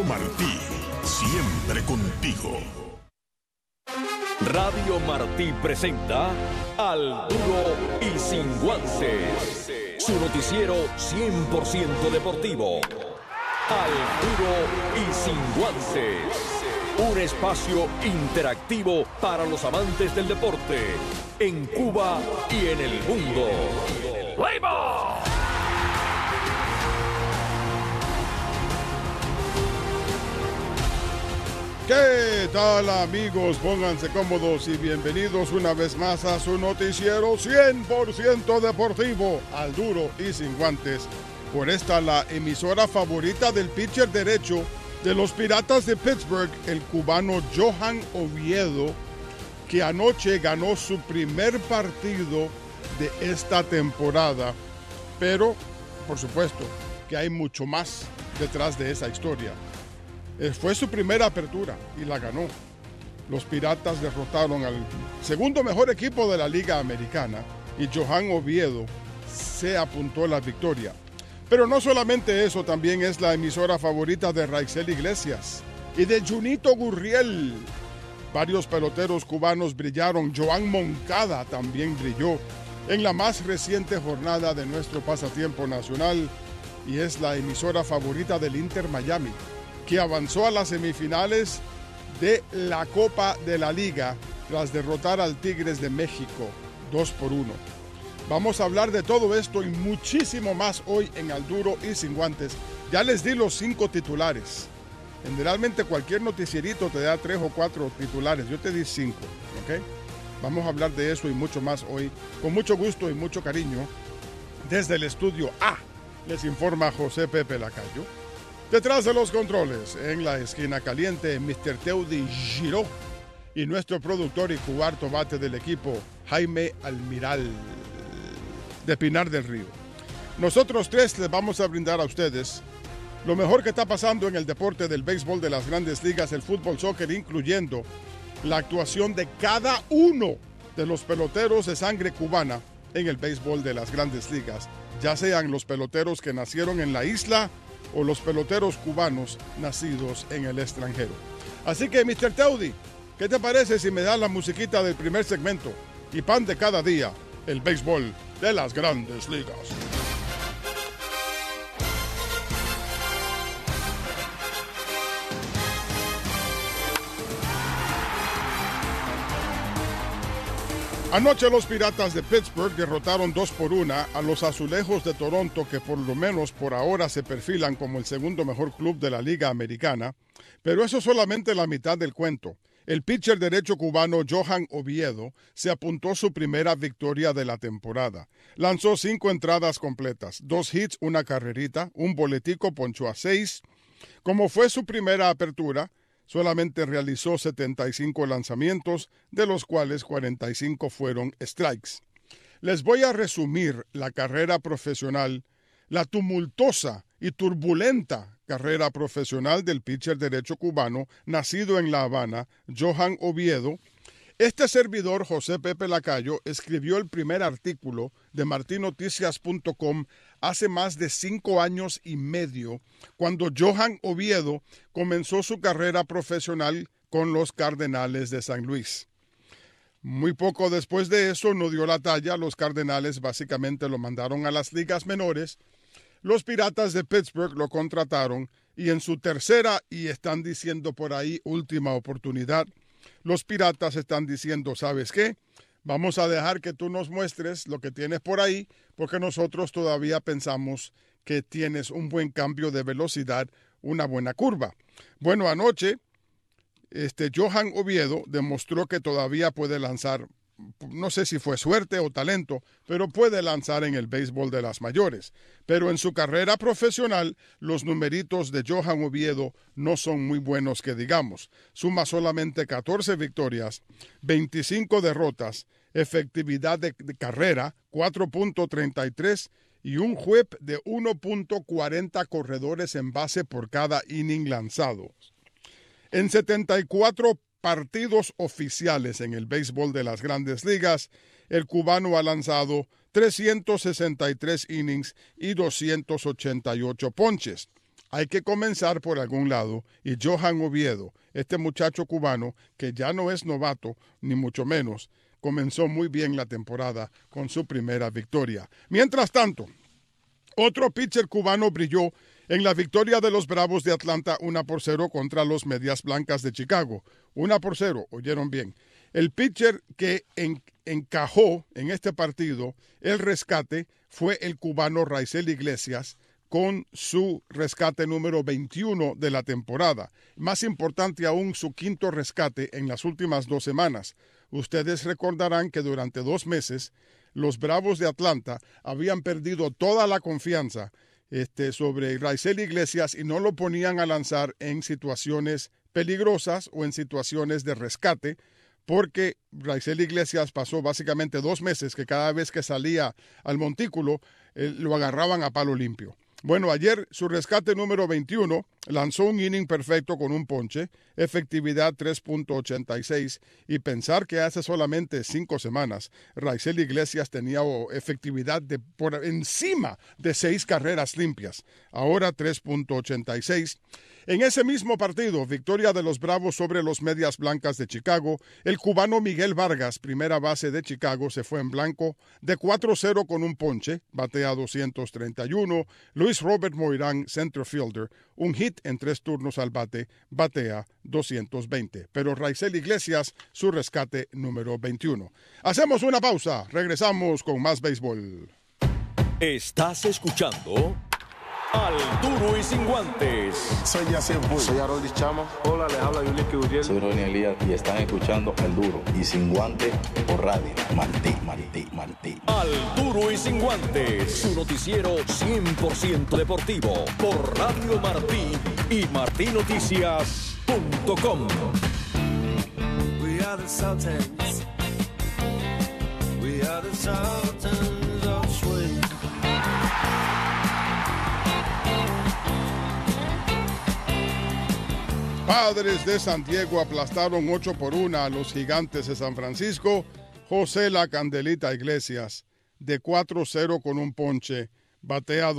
Martí, siempre contigo. Radio Martí presenta Al Duro y Sin Guantes, su noticiero 100% deportivo. Al Duro y Sin Guantes, un espacio interactivo para los amantes del deporte en Cuba y en el mundo. ¡Play-ball! ¿Qué tal, amigos? Pónganse cómodos y bienvenidos una vez más a su noticiero 100% deportivo, Al Duro y Sin Guantes. Por esta, la emisora favorita del pitcher derecho de los Piratas de Pittsburgh, el cubano Johan Oviedo, que anoche ganó su primer partido de esta temporada. Pero, por supuesto, que hay mucho más detrás de esa historia. Fue su primera apertura y la ganó. Los Piratas derrotaron al segundo mejor equipo de la Liga Americana y Johan Oviedo se apuntó a la victoria. Pero no solamente eso, también es la emisora favorita de Raizel Iglesias y de Junito Gurriel. Varios peloteros cubanos brillaron. Joan Moncada también brilló en la más reciente jornada de nuestro pasatiempo nacional y es la emisora favorita del Inter Miami, que avanzó a las semifinales de la Copa de la Liga tras derrotar al Tigres de México 2-1. Vamos a hablar de todo esto y muchísimo más hoy en Al Duro y Sin Guantes. Ya les di los 5 titulares. Generalmente cualquier noticierito te da 3 o 4 titulares. Yo te di 5, ¿ok? Vamos a hablar de eso y mucho más hoy, con mucho gusto y mucho cariño. Desde el estudio A, les informa José Pepe Lacayo. Detrás de los controles, en la esquina caliente, Mr. Teudi Giró y nuestro productor y cuarto bate del equipo, Jaime Almiral, de Pinar del Río. Nosotros tres les vamos a brindar a ustedes lo mejor que está pasando en el deporte del béisbol de las grandes ligas, el fútbol, soccer, incluyendo la actuación de cada uno de los peloteros de sangre cubana en el béisbol de las grandes ligas, ya sean los peloteros que nacieron en la isla o los peloteros cubanos nacidos en el extranjero. Así que, Mr. Teudi, ¿qué te parece si me das la musiquita del primer segmento y pan de cada día, el béisbol de las grandes ligas? Anoche los Piratas de Pittsburgh derrotaron 2-1 a los Azulejos de Toronto, que por lo menos por ahora se perfilan como el segundo mejor club de la Liga Americana. Pero eso es solamente la mitad del cuento. El pitcher derecho cubano Johan Oviedo se apuntó su primera victoria de la temporada. Lanzó 5 entradas completas, 2 hits, 1 carrerita, un boletico, ponchó a 6. Como fue su primera apertura, solamente realizó 75 lanzamientos, de los cuales 45 fueron strikes. Les voy a resumir la carrera profesional, la tumultuosa y turbulenta carrera profesional del pitcher derecho cubano, nacido en La Habana, Johan Oviedo. Este servidor, José Pepe Lacayo, escribió el primer artículo de martinoticias.com hace más de 5 años y medio, cuando Johan Oviedo comenzó su carrera profesional con los Cardenales de San Luis. Muy poco después de eso no dio la talla, los Cardenales básicamente lo mandaron a las ligas menores, los Piratas de Pittsburgh lo contrataron y en su tercera, y están diciendo por ahí, última oportunidad, los Piratas están diciendo, ¿sabes qué? Vamos a dejar que tú nos muestres lo que tienes por ahí, porque nosotros todavía pensamos que tienes un buen cambio de velocidad, una buena curva. Bueno, anoche, Johan Oviedo demostró que todavía puede lanzar, no sé si fue suerte o talento, pero puede lanzar en el béisbol de las mayores. Pero en su carrera profesional, los numeritos de Johan Oviedo no son muy buenos que digamos. Suma solamente 14 victorias, 25 derrotas, efectividad de carrera 4.33 y un whip de 1.40 corredores en base por cada inning lanzado. En 74 partidos oficiales en el béisbol de las grandes ligas, el cubano ha lanzado 363 innings y 288 ponches. Hay que comenzar por algún lado y Johan Oviedo, este muchacho cubano que ya no es novato, ni mucho menos, comenzó muy bien la temporada con su primera victoria. Mientras tanto, otro pitcher cubano brilló en la victoria de los Bravos de Atlanta 1-0 contra los Medias Blancas de Chicago. 1-0, oyeron bien. El pitcher que encajó en este partido el rescate fue el cubano Raisel Iglesias, con su rescate número 21 de la temporada. Más importante aún, su quinto rescate en las últimas 2 semanas. Ustedes recordarán que durante 2 meses los Bravos de Atlanta habían perdido toda la confianza sobre Raisel Iglesias y no lo ponían a lanzar en situaciones peligrosas o en situaciones de rescate, porque Raisel Iglesias pasó básicamente 2 meses que cada vez que salía al montículo lo agarraban a palo limpio. Bueno, ayer su rescate número 21 lanzó un inning perfecto con un ponche, efectividad 3.86, y pensar que hace solamente 5 semanas Raisel Iglesias tenía efectividad por encima de 6 carreras limpias, ahora 3.86. En ese mismo partido, victoria de los Bravos sobre los Medias Blancas de Chicago, el cubano Miguel Vargas, primera base de Chicago, se fue en blanco de 4-0 con un ponche, batea 231. Luis Robert Moirán, center fielder, un hit en 3 turnos al bate, batea 220. Pero Raisel Iglesias, su rescate número 21. Hacemos una pausa, regresamos con más béisbol. Estás escuchando Al Duro y Sin Guantes. Soy Yacir Bull. Soy Harold Chama. Hola, les habla Yuliki Uriel. Soy Ronnie Elías y están escuchando Al Duro y Sin Guantes por Radio Martí. Al Duro y Sin Guantes, su noticiero 100% deportivo por Radio Martí y martinoticias.com. We are the Sultans. We are the Sultans of Swing. Padres de San Diego aplastaron 8-1 a los Gigantes de San Francisco. José La Candelita Iglesias, de 4-0 con un ponche, batea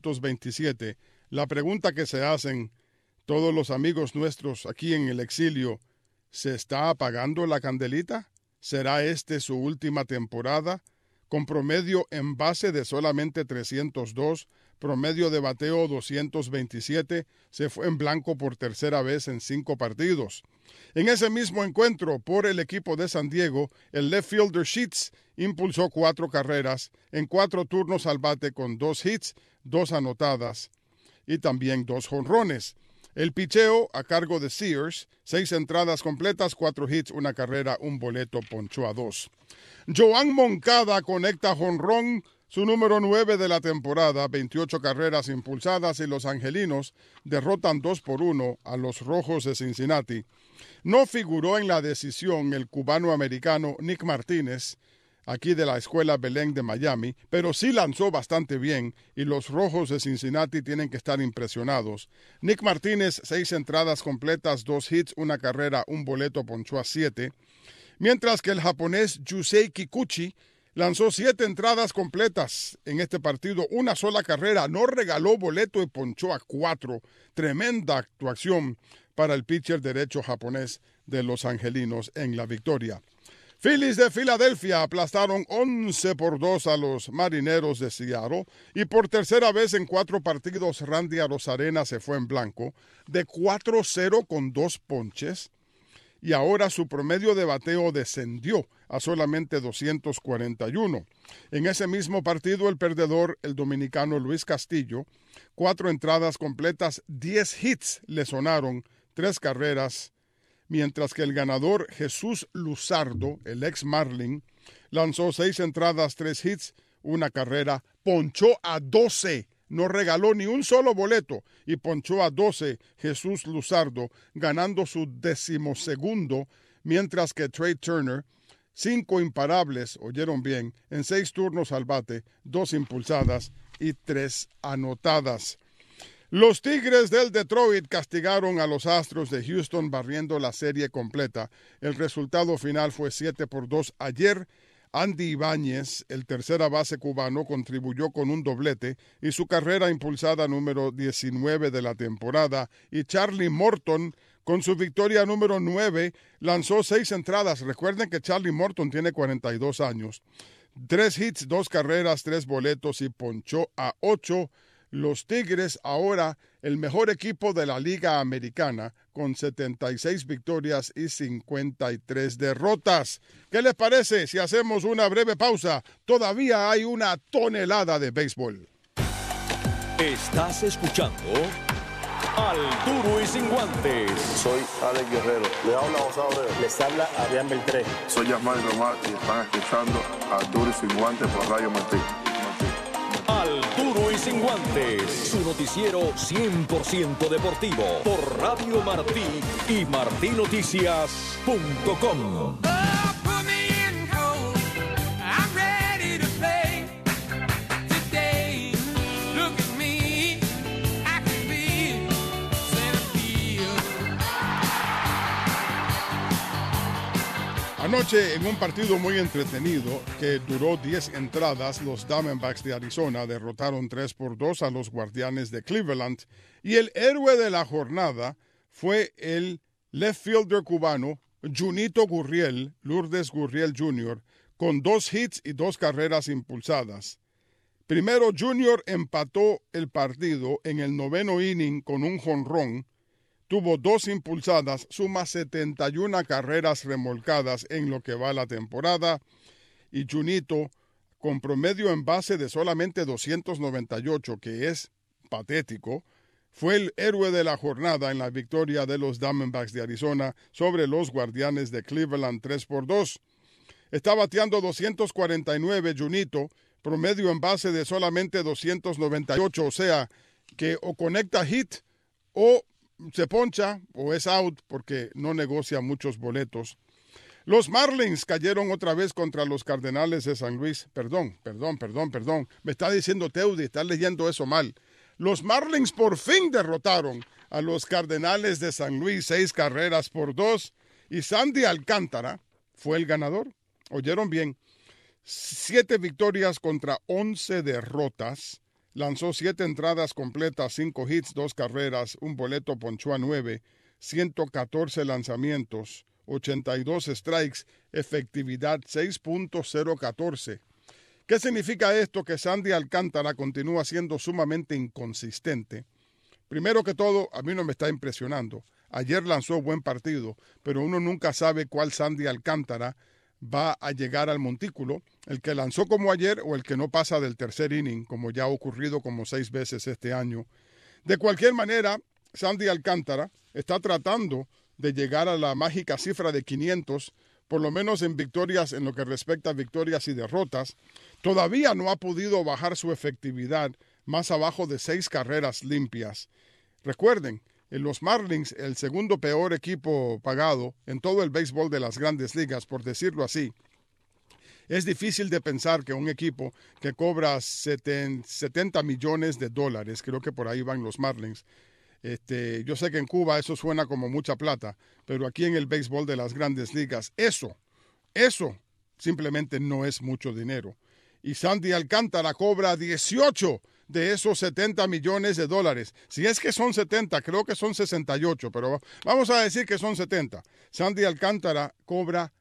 227. La pregunta que se hacen todos los amigos nuestros aquí en el exilio, ¿se está apagando la candelita? ¿Será su última temporada? Con promedio en base de solamente 302, promedio de bateo 227, se fue en blanco por tercera vez en 5 partidos. En ese mismo encuentro, por el equipo de San Diego, el left fielder Sheets impulsó 4 carreras en 4 turnos al bate con 2 hits, 2 anotadas y también 2 jonrones. El picheo a cargo de Sears, 6 entradas completas, 4 hits, 1 carrera, 1 boleto, ponchó a 2. Joan Moncada conecta jonrón, su número 9 de la temporada, 28 carreras impulsadas, y los angelinos derrotan 2-1 a los Rojos de Cincinnati. No figuró en la decisión el cubano-americano Nick Martínez, aquí de la Escuela Belén de Miami, pero sí lanzó bastante bien y los Rojos de Cincinnati tienen que estar impresionados. Nick Martínez, 6 entradas completas, 2 hits, 1 carrera, 1 boleto, ponchó a 7. Mientras que el japonés Yusei Kikuchi lanzó 7 entradas completas en este partido, 1 sola carrera, no regaló boleto y ponchó a 4. Tremenda actuación para el pitcher derecho japonés de los angelinos en la victoria. Phillies de Filadelfia aplastaron 11-2 a los Marineros de Seattle y por tercera vez en 4 partidos Randy Arozarena se fue en blanco de 4-0 con 2 ponches y ahora su promedio de bateo descendió a solamente 241. En ese mismo partido el perdedor, el dominicano Luis Castillo, 4 entradas completas, 10 hits le sonaron, 3 carreras, mientras que el ganador Jesús Luzardo, el ex Marlin, lanzó 6 entradas, 3 hits, 1 carrera, ponchó a 12, no regaló ni un solo boleto y ponchó a 12 Jesús Luzardo, ganando su 12º, mientras que Trey Turner, 5 imparables, oyeron bien, en 6 turnos al bate, 2 impulsadas y 3 anotadas. Los Tigres del Detroit castigaron a los Astros de Houston barriendo la serie completa. El resultado final fue 7-2 ayer Andy Ibáñez, el tercera base cubano, contribuyó con un doblete y su carrera impulsada número 19 de la temporada. Y Charlie Morton, con su victoria número 9, lanzó 6 entradas. Recuerden que Charlie Morton tiene 42 años. 3 hits, 2 carreras, 3 boletos y ponchó a 8. Los Tigres, ahora el mejor equipo de la Liga Americana, con 76 victorias y 53 derrotas. ¿Qué les parece si hacemos una breve pausa? Todavía hay una tonelada de béisbol. Estás escuchando Al Duro y Sin Guantes. Soy Alex Guerrero. Le habla José Abreu. Les habla Adrián Beltré. Soy Yasmani Román y están escuchando Al Duro y Sin Guantes por Radio Martí. Al Duro y Sin Guantes, su noticiero 100% deportivo por Radio Martí y martinoticias.com. Anoche, en un partido muy entretenido que duró 10 entradas, los Diamondbacks de Arizona derrotaron 3-2 a los Guardianes de Cleveland, y el héroe de la jornada fue el left fielder cubano Junito Gurriel, Lourdes Gurriel Jr., con 2 hits y 2 carreras impulsadas. Primero, Junior empató el partido en el 9º inning con un jonrón. Tuvo 2 impulsadas, suma 71 carreras remolcadas en lo que va la temporada. Y Junito, con promedio en base de solamente 298, que es patético, fue el héroe de la jornada en la victoria de los Diamondbacks de Arizona sobre los Guardianes de Cleveland 3-2. Está bateando 249 Junito, promedio en base de solamente 298, o sea, que o conecta hit o se poncha o es out porque no negocia muchos boletos. Los Marlins cayeron otra vez contra los Cardenales de San Luis. Perdón. Me está diciendo Teudi, está leyendo eso mal. Los Marlins por fin derrotaron a los Cardenales de San Luis 6-2 y Sandy Alcántara fue el ganador. ¿Oyeron bien? 7 victorias contra 11 derrotas. Lanzó 7 entradas completas, 5 hits, 2 carreras, un boleto, ponchó a 9, 114 lanzamientos, 82 strikes, efectividad 6.014. ¿Qué significa esto? Que Sandy Alcántara continúa siendo sumamente inconsistente. Primero que todo, a mí no me está impresionando. Ayer lanzó buen partido, pero uno nunca sabe cuál Sandy Alcántara va a llegar al montículo, el que lanzó como ayer o el que no pasa del tercer inning, como ya ha ocurrido como 6 veces este año. De cualquier manera, Sandy Alcántara está tratando de llegar a la mágica cifra de 500, por lo menos en victorias, en lo que respecta a victorias y derrotas. Todavía no ha podido bajar su efectividad más abajo de 6 carreras limpias. Recuerden, en los Marlins, el segundo peor equipo pagado en todo el béisbol de las Grandes Ligas, por decirlo así. Es difícil de pensar que un equipo que cobra $70 millones, creo que por ahí van los Marlins. Yo sé que en Cuba eso suena como mucha plata, pero aquí en el béisbol de las Grandes Ligas, eso simplemente no es mucho dinero. Y Sandy Alcántara cobra 18 de esos $70 millones. Si es que son 70, creo que son 68, pero vamos a decir que son 70. Sandy Alcántara cobra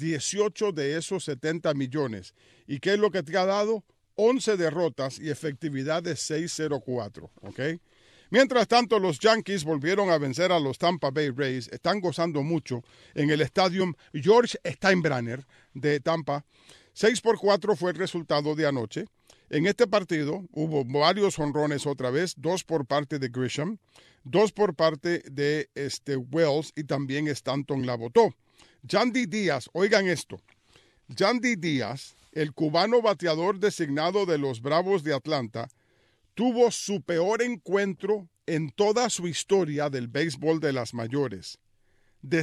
18 de esos 70 millones. ¿Y qué es lo que te ha dado? 11 derrotas y efectividad de 6.04, ¿ok? Mientras tanto, los Yankees volvieron a vencer a los Tampa Bay Rays. Están gozando mucho en el estadio George Steinbrenner de Tampa. 6-4 fue el resultado de anoche. En este partido hubo varios jonrones otra vez, 2 por parte de Grisham, 2 por parte de Wells y también Stanton la botó. Yandy Díaz, oigan esto, Yandy Díaz, el cubano bateador designado de los Bravos de Atlanta, tuvo su peor encuentro en toda su historia del béisbol de las mayores. De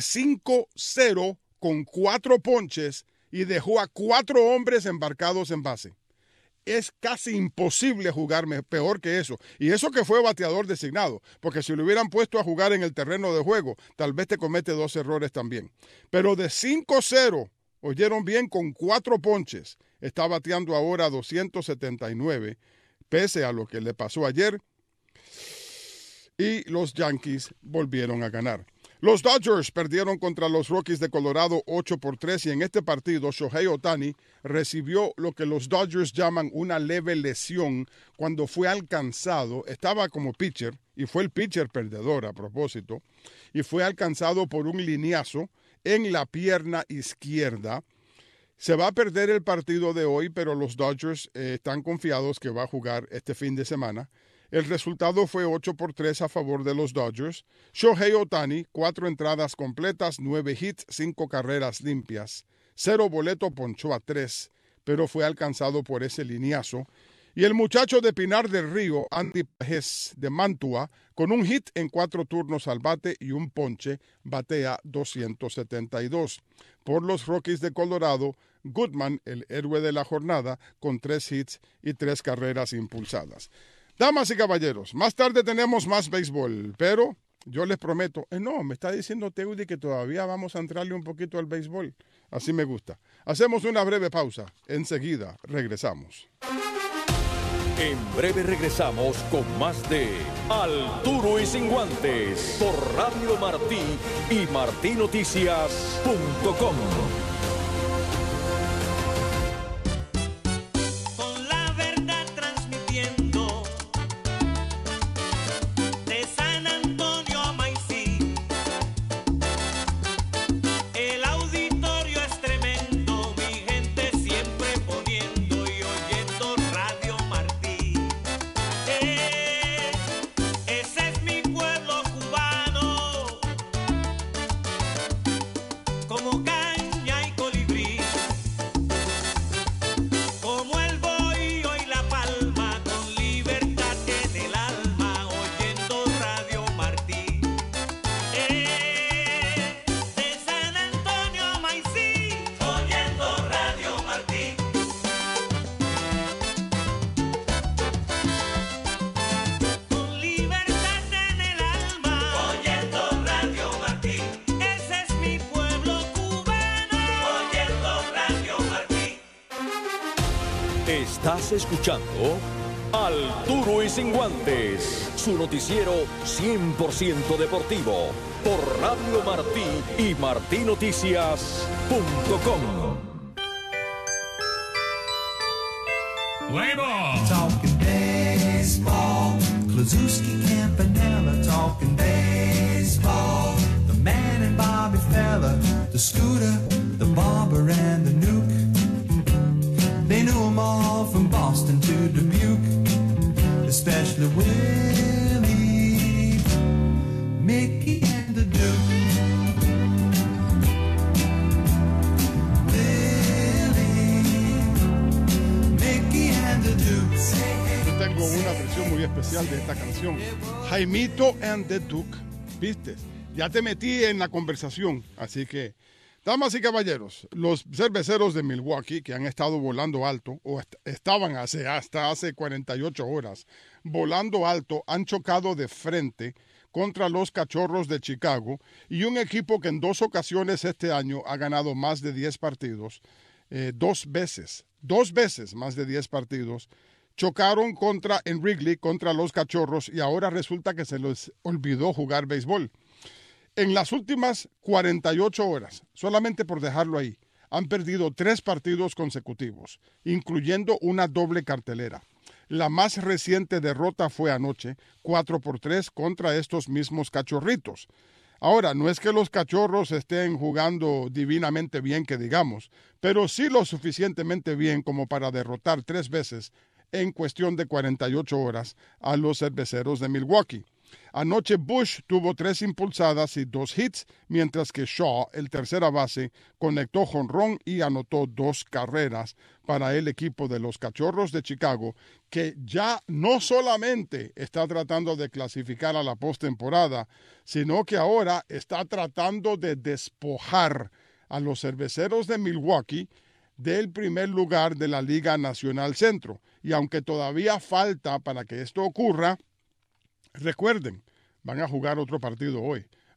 5-0 con 4 ponches y dejó a 4 hombres embarcados en base. Es casi imposible jugarme peor que eso. Y eso que fue bateador designado, porque si lo hubieran puesto a jugar en el terreno de juego, tal vez te comete 2 errores también. Pero de 5-0 Oyeron bien, con 4 ponches. Está bateando ahora 279, pese a lo que le pasó ayer. Y los Yankees volvieron a ganar. Los Dodgers perdieron contra los Rockies de Colorado 8-3 y en este partido Shohei Ohtani recibió lo que los Dodgers llaman una leve lesión cuando fue alcanzado. Estaba como pitcher y fue el pitcher perdedor a propósito y fue alcanzado por un lineazo en la pierna izquierda. Se va a perder el partido de hoy, pero los Dodgers están confiados que va a jugar este fin de semana. El resultado fue 8-3 a favor de los Dodgers. Shohei Ohtani, 4 entradas completas, 9 hits, 5 carreras limpias. 0 boleto, ponchó a 3, pero fue alcanzado por ese lineazo. Y el muchacho de Pinar del Río, Andy Pages de Mantua, con un hit en 4 turnos al bate y un ponche, batea 272. Por los Rockies de Colorado, Goodman, el héroe de la jornada, con 3 hits y 3 carreras impulsadas. Damas y caballeros, más tarde tenemos más béisbol, pero yo les prometo, no, me está diciendo Teudi que todavía vamos a entrarle un poquito al béisbol. Así me gusta. Hacemos una breve pausa. Enseguida regresamos. En breve regresamos con más de Al Duro y Sin Guantes por Radio Martí y martinoticias.com. Estás escuchando Al Duro y Sin Guantes, su noticiero 100% deportivo por Radio Martí y martinoticias.com. Talking baseball, Klazuski, Campanella, talking baseball. The man and Bobby Fella, the Scooter, the Barber and the Nuke. They knew them all from Boston to Dubuque, especially Willie, Mickey and the Duke. Yo tengo una versión muy especial de esta canción, Jaimito and the Duke. ¿Viste? Ya te metí en la conversación, así que, damas y caballeros, los cerveceros de Milwaukee que han estado volando alto, o estaban hasta hace 48 horas volando alto, han chocado de frente contra los Cachorros de Chicago y un equipo que en 2 ocasiones este año ha ganado más de 10 partidos, 2 veces más de 10 partidos, chocaron en Wrigley contra los Cachorros y ahora resulta que se les olvidó jugar béisbol. En las últimas 48 horas, solamente por dejarlo ahí, han perdido 3 partidos consecutivos, incluyendo una doble cartelera. La más reciente derrota fue anoche, 4-3 contra estos mismos Cachorritos. Ahora, no es que los Cachorros estén jugando divinamente bien, que digamos, pero sí lo suficientemente bien como para derrotar 3 veces en cuestión de 48 horas a los Cerveceros de Milwaukee. Anoche Bush tuvo 3 impulsadas y 2 hits, mientras que Shaw, el tercera base, conectó jonrón y anotó 2 carreras para el equipo de los Cachorros de Chicago, que ya no solamente está tratando de clasificar a la postemporada, sino que ahora está tratando de despojar a los Cerveceros de Milwaukee del primer lugar de la Liga Nacional Centro. Y aunque todavía falta para que esto ocurra, recuerden, van a jugar otro partido hoy.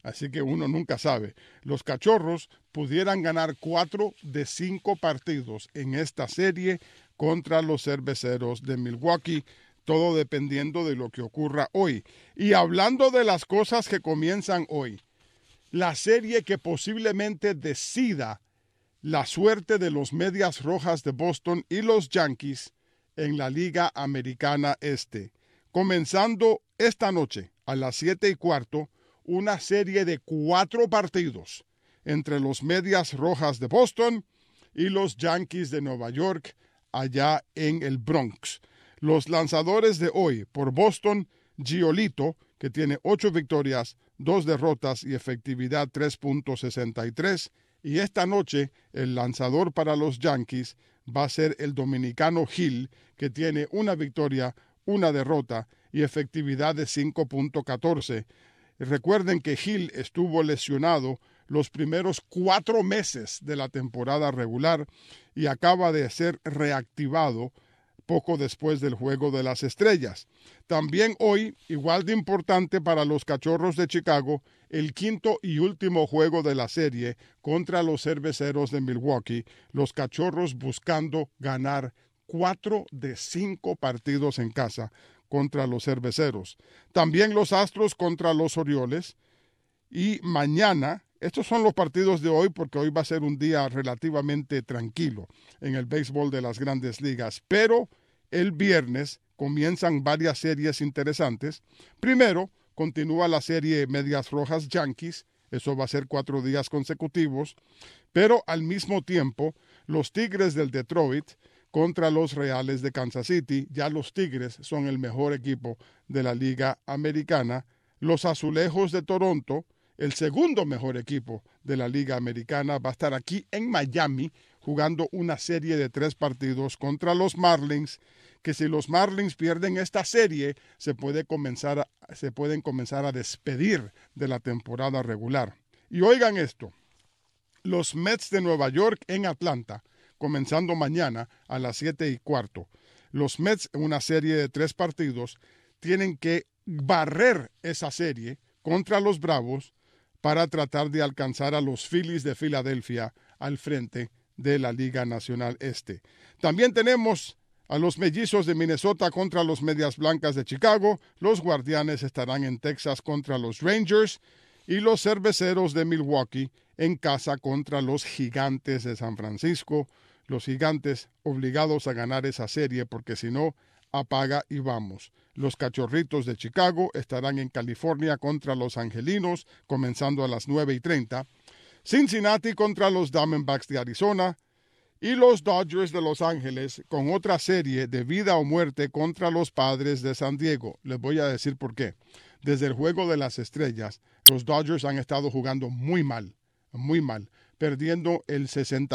así que uno nunca sabe. Los Cachorros pudieran ganar 4 de 5 partidos en esta serie contra los Cerveceros de Milwaukee, todo dependiendo de lo que ocurra hoy. Y hablando de las cosas que comienzan hoy, la serie que posiblemente decida la suerte de los Medias Rojas de Boston y los Yankees en la Liga Americana Este. Comenzando esta noche a las 7:15, una serie de 4 partidos entre los Medias Rojas de Boston y los Yankees de Nueva York allá en el Bronx. Los lanzadores de hoy por Boston, Giolito, que tiene 8 victorias, 2 derrotas y efectividad 3.63. Y esta noche el lanzador para los Yankees va a ser el dominicano Gil, que tiene 1 victoria, 1 derrota y efectividad de 5.14. Recuerden que Gil estuvo lesionado los primeros 4 meses de la temporada regular y acaba de ser reactivado poco después del Juego de las Estrellas. También hoy, igual de importante para los Cachorros de Chicago, el 5º y último juego de la serie contra los Cerveceros de Milwaukee, los Cachorros buscando ganar 4 de 5 partidos en casa contra los Cerveceros. También los Astros contra los Orioles. Y mañana, estos son los partidos de hoy porque hoy va a ser un día relativamente tranquilo en el béisbol de las Grandes Ligas. Pero el viernes comienzan varias series interesantes. Primero, continúa la serie Medias Rojas Yankees. Eso va a ser 4 días consecutivos. Pero al mismo tiempo, los Tigres del Detroit contra los Reales de Kansas City. Ya los Tigres son el mejor equipo de la Liga Americana. Los Azulejos de Toronto, el segundo mejor equipo de la Liga Americana, va a estar aquí en Miami jugando una serie de 3 partidos contra los Marlins, que si los Marlins pierden esta serie, se pueden comenzar a despedir de la temporada regular. Y oigan esto, los Mets de Nueva York en Atlanta, comenzando mañana a las 7:15. Los Mets, en una serie de 3 partidos, tienen que barrer esa serie contra los Bravos para tratar de alcanzar a los Phillies de Filadelfia al frente de la Liga Nacional Este. También tenemos a los Mellizos de Minnesota contra los Medias Blancas de Chicago. Los Guardianes estarán en Texas contra los Rangers y los Cerveceros de Milwaukee en casa contra los Gigantes de San Francisco. Los Gigantes obligados a ganar esa serie porque si no, apaga y vamos. Los Cachorritos de Chicago estarán en California contra los Angelinos, comenzando a las 9:30. Cincinnati contra los Diamondbacks de Arizona. Y los Dodgers de Los Ángeles con otra serie de vida o muerte contra los Padres de San Diego. Les voy a decir por qué. Desde el Juego de las Estrellas, los Dodgers han estado jugando muy mal, perdiendo el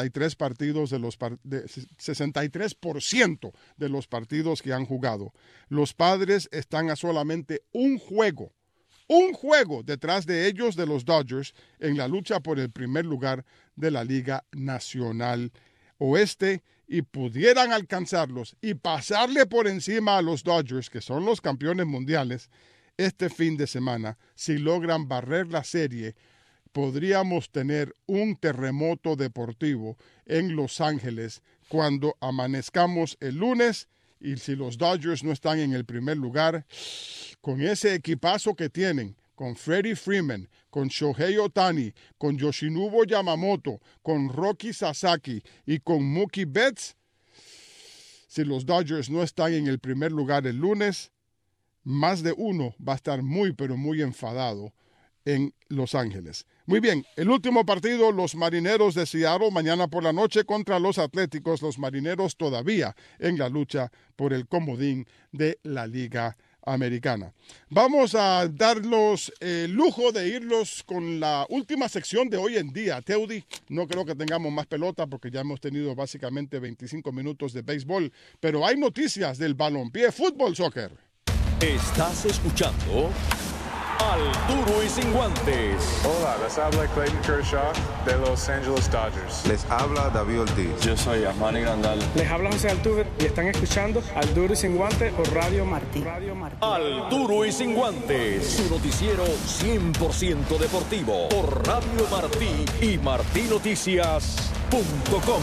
63% de los partidos que han jugado. Los Padres están a solamente un juego detrás de ellos, de los Dodgers, en la lucha por el primer lugar de la Liga Nacional Oeste, y pudieran alcanzarlos y pasarle por encima a los Dodgers, que son los campeones mundiales, este fin de semana. Si logran barrer la serie, podríamos tener un terremoto deportivo en Los Ángeles cuando amanezcamos el lunes. Y si los Dodgers no están en el primer lugar, con ese equipazo que tienen, con Freddie Freeman, con Shohei Ohtani, con Yoshinobu Yamamoto, con Roki Sasaki y con Mookie Betts, si los Dodgers no están en el primer lugar el lunes, más de uno va a estar muy, pero muy enfadado en Los Ángeles. Muy bien, el último partido, los Marineros de Seattle, mañana por la noche contra los Atléticos. Los Marineros todavía en la lucha por el comodín de la Liga Americana. Vamos a darnos el lujo de irnos con la última sección de hoy en día. Teudi, no creo que tengamos más pelota porque ya hemos tenido básicamente 25 minutos de béisbol, pero hay noticias del balompié, fútbol, soccer. Estás escuchando al Duro y Sin Guantes. Hola, les habla Clayton Kershaw de Los Angeles Dodgers. Les habla David Ortiz. Yo soy Armani Grandal. Les habla José Altuve y están escuchando Al Duro y Sin Guantes por Radio Martí. Al Duro y Sin Guantes, su noticiero 100% deportivo por Radio Martí y martinoticias.com.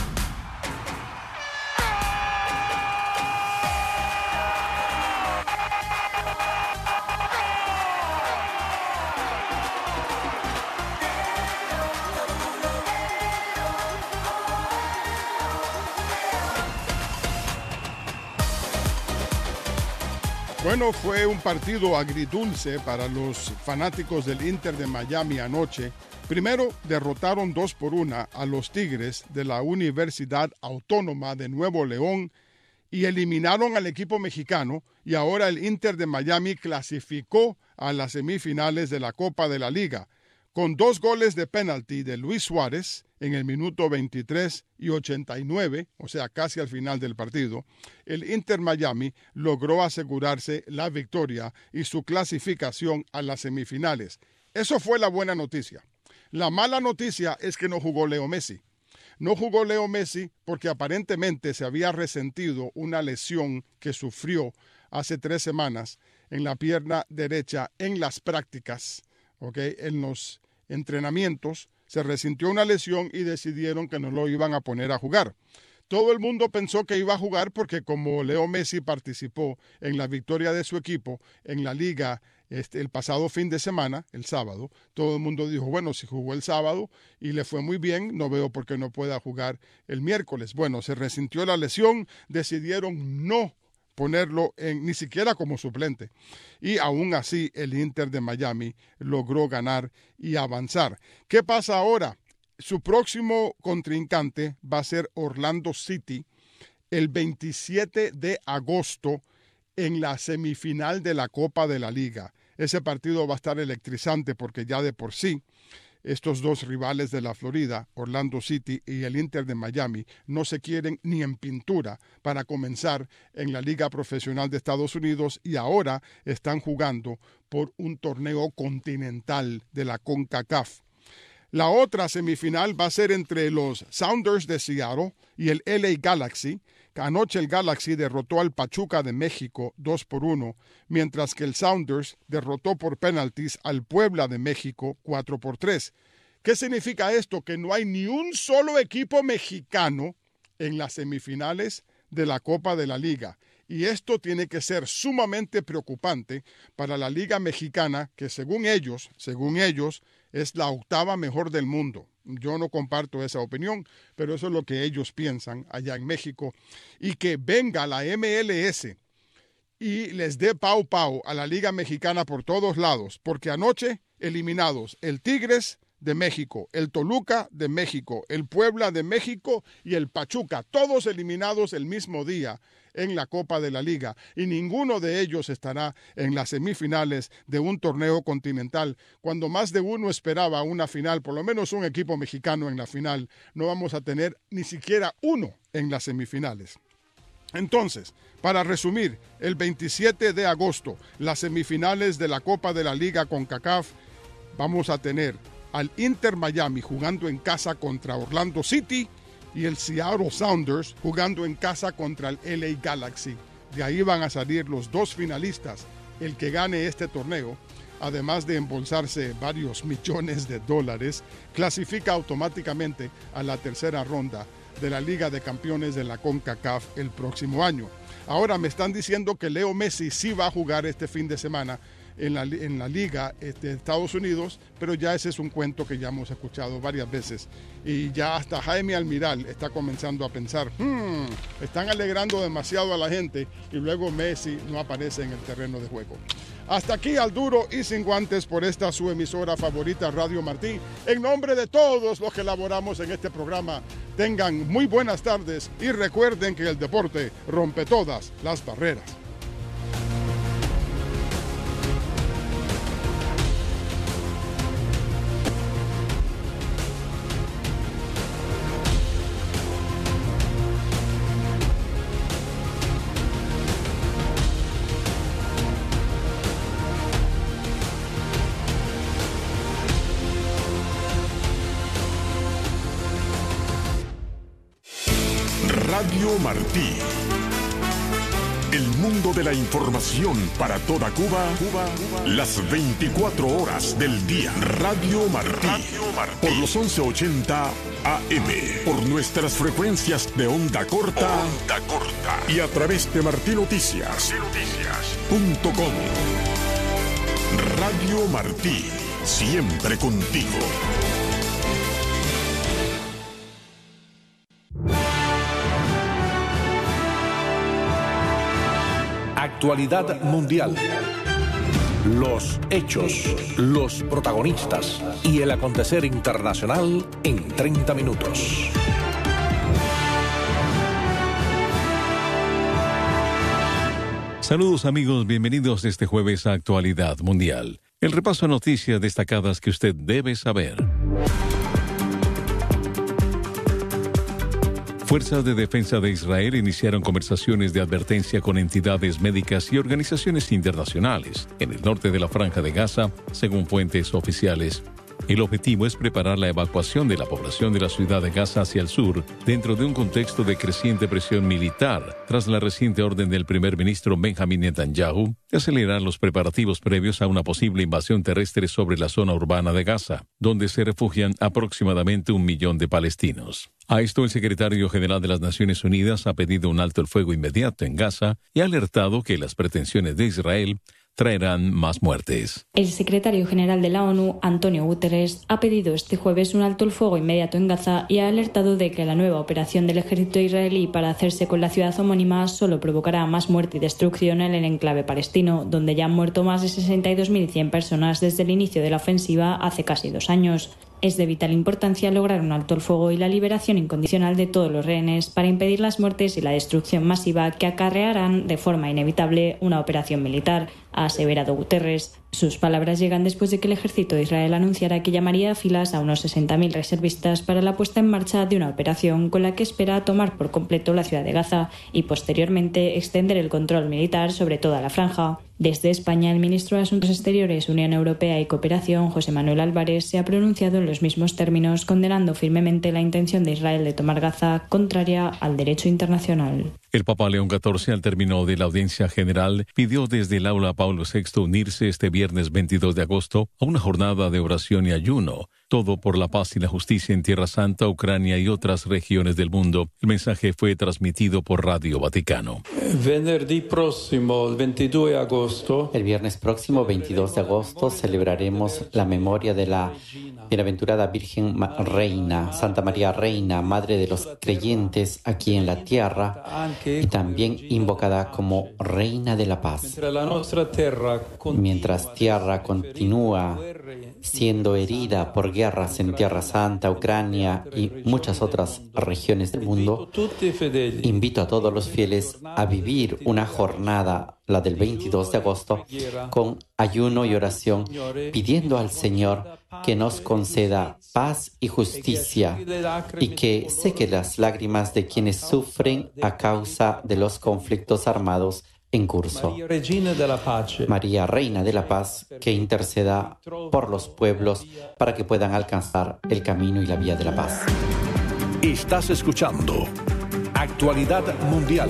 Bueno, fue un partido agridulce para los fanáticos del Inter de Miami anoche. Primero, derrotaron 2-1 a los Tigres de la Universidad Autónoma de Nuevo León y eliminaron al equipo mexicano, y ahora el Inter de Miami clasificó a las semifinales de la Copa de la Liga, con 2 goles de penalti de Luis Suárez en el minuto 23 y 89, o sea, casi al final del partido. El Inter Miami logró asegurarse la victoria y su clasificación a las semifinales. Eso fue la buena noticia. La mala noticia es que no jugó Leo Messi. No jugó Leo Messi porque aparentemente se había resentido una lesión que sufrió hace 3 semanas en la pierna derecha en las prácticas, en los entrenamientos. Se resintió una lesión y decidieron que no lo iban a poner a jugar. Todo el mundo pensó que iba a jugar porque como Leo Messi participó en la victoria de su equipo en la liga el pasado fin de semana, el sábado, todo el mundo dijo, bueno, si jugó el sábado y le fue muy bien, no veo por qué no pueda jugar el miércoles. Bueno, se resintió la lesión, decidieron no ponerlo ni siquiera como suplente. Y aún así el Inter de Miami logró ganar y avanzar. ¿Qué pasa ahora? Su próximo contrincante va a ser Orlando City el 27 de agosto en la semifinal de la Copa de la Liga. Ese partido va a estar electrizante porque ya de por sí estos 2 rivales de la Florida, Orlando City y el Inter de Miami, no se quieren ni en pintura para comenzar en la Liga Profesional de Estados Unidos y ahora están jugando por un torneo continental de la CONCACAF. La otra semifinal va a ser entre los Sounders de Seattle y el LA Galaxy. Anoche el Galaxy derrotó al Pachuca de México 2-1, mientras que el Sounders derrotó por penaltis al Puebla de México 4-3. ¿Qué significa esto? Que no hay ni un solo equipo mexicano en las semifinales de la Copa de la Liga. Y esto tiene que ser sumamente preocupante para la Liga Mexicana, que según ellos, es la 8ª mejor del mundo. Yo no comparto esa opinión, pero eso es lo que ellos piensan allá en México. Y que venga la MLS y les dé pau a la Liga Mexicana por todos lados, porque anoche eliminados el Tigres de México, el Toluca de México, el Puebla de México y el Pachuca, todos eliminados el mismo día en la Copa de la Liga, y ninguno de ellos estará en las semifinales de un torneo continental. Cuando más de uno esperaba una final, por lo menos un equipo mexicano en la final, no vamos a tener ni siquiera uno en las semifinales. Entonces, para resumir, el 27 de agosto, las semifinales de la Copa de la Liga CONCACAF, vamos a tener al Inter Miami jugando en casa contra Orlando City y el Seattle Sounders jugando en casa contra el LA Galaxy. De ahí van a salir los 2 finalistas. El que gane este torneo, además de embolsarse varios millones de dólares, clasifica automáticamente a la 3ª ronda de la Liga de Campeones de la CONCACAF el próximo año. Ahora me están diciendo que Leo Messi sí va a jugar este fin de semana en la Liga de Estados Unidos, pero ya ese es un cuento que ya hemos escuchado varias veces. Y ya hasta Jaime Almiral está comenzando a pensar, están alegrando demasiado a la gente y luego Messi no aparece en el terreno de juego. Hasta aquí Al Duro y Sin Guantes por esta su emisora favorita, Radio Martí. En nombre de todos los que laboramos en este programa, tengan muy buenas tardes y recuerden que el deporte rompe todas las barreras. Radio Martí. El mundo de la información para toda Cuba, las 24 horas del día. Radio Martí. Por los 1180 AM. Por nuestras frecuencias de onda corta. Y a través de martinoticias.com. Radio Martí. Siempre contigo. Actualidad mundial. Los hechos, los protagonistas y el acontecer internacional en 30 minutos. Saludos amigos, bienvenidos este jueves a Actualidad Mundial. El repaso a noticias destacadas que usted debe saber. Fuerzas de defensa de Israel iniciaron conversaciones de advertencia con entidades médicas y organizaciones internacionales en el norte de la Franja de Gaza, según fuentes oficiales. El objetivo es preparar la evacuación de la población de la ciudad de Gaza hacia el sur, dentro de un contexto de creciente presión militar, tras la reciente orden del primer ministro Benjamin Netanyahu de acelerar los preparativos previos a una posible invasión terrestre sobre la zona urbana de Gaza, donde se refugian aproximadamente 1 millón de palestinos. A esto, el secretario general de las Naciones Unidas ha pedido un alto el fuego inmediato en Gaza y ha alertado que las pretensiones de Israel traerán más muertes. El secretario general de la ONU, Antonio Guterres, ha pedido este jueves un alto el fuego inmediato en Gaza y ha alertado de que la nueva operación del ejército israelí para hacerse con la ciudad homónima solo provocará más muerte y destrucción en el enclave palestino, donde ya han muerto más de 62.100 personas desde el inicio de la ofensiva hace casi 2 años. Es de vital importancia lograr un alto el fuego y la liberación incondicional de todos los rehenes para impedir las muertes y la destrucción masiva que acarrearán de forma inevitable una operación militar, ha aseverado Guterres. Sus palabras llegan después de que el ejército de Israel anunciara que llamaría a filas a unos 60.000 reservistas para la puesta en marcha de una operación con la que espera tomar por completo la ciudad de Gaza y posteriormente extender el control militar sobre toda la franja. Desde España, el ministro de Asuntos Exteriores, Unión Europea y Cooperación, José Manuel Álvarez, se ha pronunciado en los mismos términos, condenando firmemente la intención de Israel de tomar Gaza, contraria al derecho internacional. El Papa León XIV, al término de la audiencia general, pidió desde el aula Pablo VI unirse este viernes 22 de agosto a una jornada de oración y ayuno, todo por la paz y la justicia en Tierra Santa, Ucrania y otras regiones del mundo. El mensaje fue transmitido por Radio Vaticano. Venerdì próximo, el 22 de agosto. El viernes próximo, 22 de agosto, celebraremos la memoria de la bienaventurada Virgen Reina, Santa María Reina, Madre de los creyentes aquí en la tierra, y también invocada como Reina de la Paz. Mientras tierra continúa siendo herida por guerras en Tierra Santa, Ucrania y muchas otras regiones del mundo, invito a todos los fieles a vivir una jornada, la del 22 de agosto, con ayuno y oración, pidiendo al Señor que nos conceda paz y justicia y que seque las lágrimas de quienes sufren a causa de los conflictos armados en curso. María, Reina de la Paz, que interceda por los pueblos para que puedan alcanzar el camino y la vía de la paz. Estás escuchando Actualidad Mundial.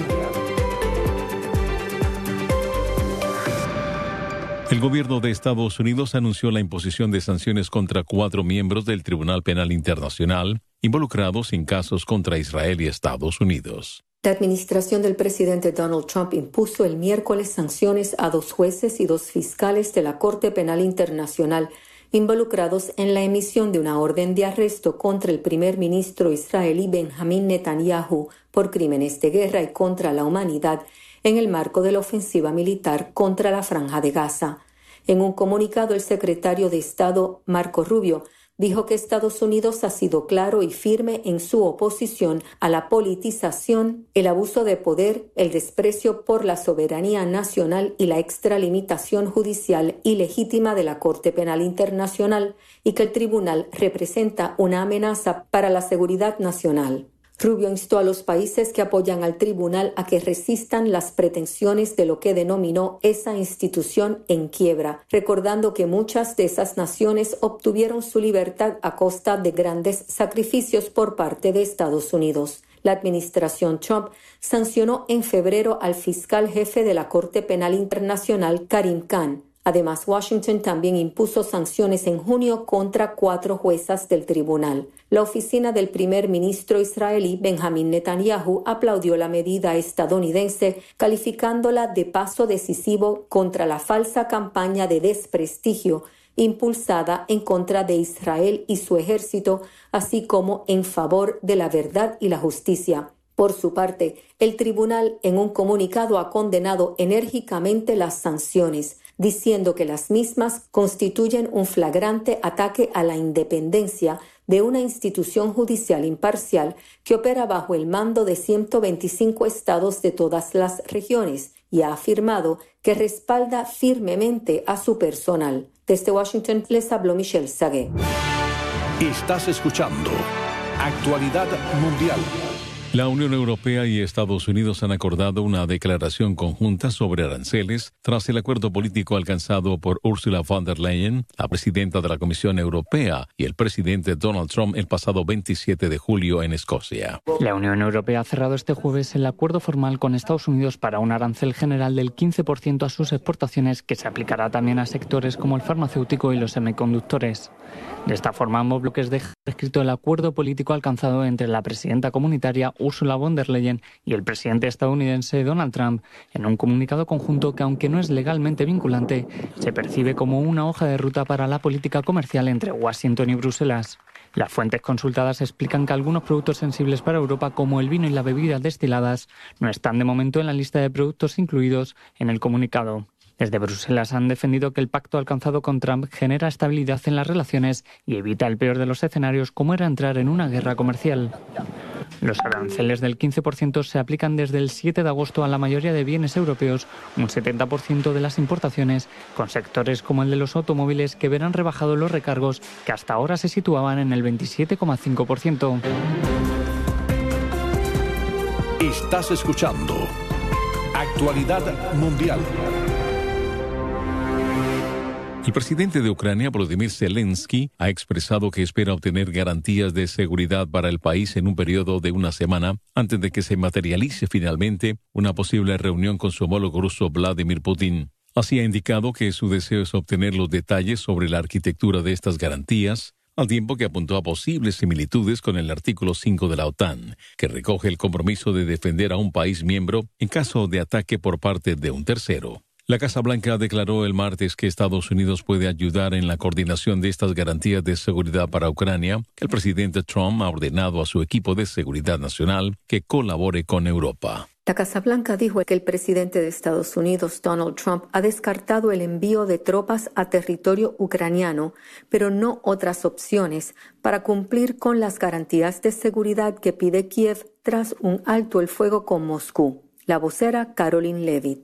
El gobierno de Estados Unidos anunció la imposición de sanciones contra 4 miembros del Tribunal Penal Internacional involucrados en casos contra Israel y Estados Unidos. La administración del presidente Donald Trump impuso el miércoles sanciones a 2 jueces y 2 fiscales de la Corte Penal Internacional involucrados en la emisión de una orden de arresto contra el primer ministro israelí Benjamin Netanyahu por crímenes de guerra y contra la humanidad en el marco de la ofensiva militar contra la Franja de Gaza. En un comunicado, el secretario de Estado, Marco Rubio, dijo que Estados Unidos ha sido claro y firme en su oposición a la politización, el abuso de poder, el desprecio por la soberanía nacional y la extralimitación judicial ilegítima de la Corte Penal Internacional, y que el tribunal representa una amenaza para la seguridad nacional. Rubio instó a los países que apoyan al tribunal a que resistan las pretensiones de lo que denominó esa institución en quiebra, recordando que muchas de esas naciones obtuvieron su libertad a costa de grandes sacrificios por parte de Estados Unidos. La administración Trump sancionó en febrero al fiscal jefe de la Corte Penal Internacional, Karim Khan. Además, Washington también impuso sanciones en junio contra 4 juezas del tribunal. La oficina del primer ministro israelí Benjamin Netanyahu aplaudió la medida estadounidense, calificándola de paso decisivo contra la falsa campaña de desprestigio impulsada en contra de Israel y su ejército, así como en favor de la verdad y la justicia. Por su parte, el tribunal en un comunicado ha condenado enérgicamente las sanciones, diciendo que las mismas constituyen un flagrante ataque a la independencia de una institución judicial imparcial que opera bajo el mando de 125 estados de todas las regiones y ha afirmado que respalda firmemente a su personal. Desde Washington les habló Michelle Sagué. Estás escuchando Actualidad Mundial. La Unión Europea y Estados Unidos han acordado una declaración conjunta sobre aranceles tras el acuerdo político alcanzado por Ursula von der Leyen, la presidenta de la Comisión Europea, y el presidente Donald Trump el pasado 27 de julio en Escocia. La Unión Europea ha cerrado este jueves el acuerdo formal con Estados Unidos para un arancel general del 15% a sus exportaciones, que se aplicará también a sectores como el farmacéutico y los semiconductores. De esta forma, ambos bloques dejan escrito el acuerdo político alcanzado entre la presidenta comunitaria Ursula von der Leyen y el presidente estadounidense Donald Trump en un comunicado conjunto que, aunque no es legalmente vinculante, se percibe como una hoja de ruta para la política comercial entre Washington y Bruselas. Las fuentes consultadas explican que algunos productos sensibles para Europa, como el vino y las bebidas destiladas, no están de momento en la lista de productos incluidos en el comunicado. Desde Bruselas han defendido que el pacto alcanzado con Trump genera estabilidad en las relaciones y evita el peor de los escenarios, como era entrar en una guerra comercial. Los aranceles del 15% se aplican desde el 7 de agosto a la mayoría de bienes europeos, un 70% de las importaciones, con sectores como el de los automóviles que verán rebajados los recargos, que hasta ahora se situaban en el 27,5%. Estás escuchando Actualidad Mundial. El presidente de Ucrania, Volodymyr Zelensky, ha expresado que espera obtener garantías de seguridad para el país en un periodo de una semana antes de que se materialice finalmente una posible reunión con su homólogo ruso Vladimir Putin. Así ha indicado que su deseo es obtener los detalles sobre la arquitectura de estas garantías, al tiempo que apuntó a posibles similitudes con el artículo 5 de la OTAN, que recoge el compromiso de defender a un país miembro en caso de ataque por parte de un tercero. La Casa Blanca declaró el martes que Estados Unidos puede ayudar en la coordinación de estas garantías de seguridad para Ucrania, que el presidente Trump ha ordenado a su equipo de seguridad nacional que colabore con Europa. La Casa Blanca dijo que el presidente de Estados Unidos, Donald Trump, ha descartado el envío de tropas a territorio ucraniano, pero no otras opciones para cumplir con las garantías de seguridad que pide Kiev tras un alto el fuego con Moscú. La vocera Caroline Levitt.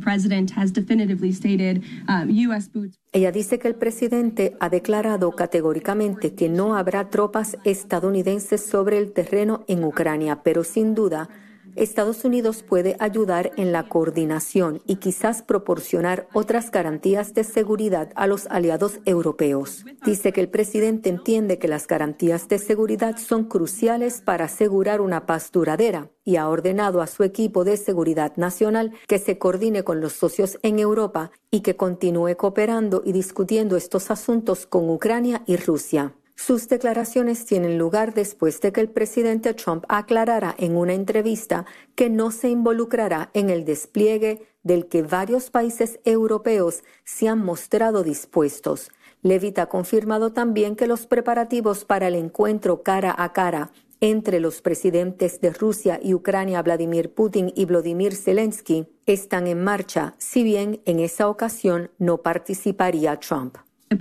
Ella dice que el presidente ha declarado categóricamente que no habrá tropas estadounidenses sobre el terreno en Ucrania, pero sin duda Estados Unidos puede ayudar en la coordinación y quizás proporcionar otras garantías de seguridad a los aliados europeos. Dice que el presidente entiende que las garantías de seguridad son cruciales para asegurar una paz duradera y ha ordenado a su equipo de seguridad nacional que se coordine con los socios en Europa y que continúe cooperando y discutiendo estos asuntos con Ucrania y Rusia. Sus declaraciones tienen lugar después de que el presidente Trump aclarara en una entrevista que no se involucrará en el despliegue del que varios países europeos se han mostrado dispuestos. Levitt ha confirmado también que los preparativos para el encuentro cara a cara entre los presidentes de Rusia y Ucrania, Vladimir Putin y Volodymyr Zelensky, están en marcha, si bien en esa ocasión no participaría Trump.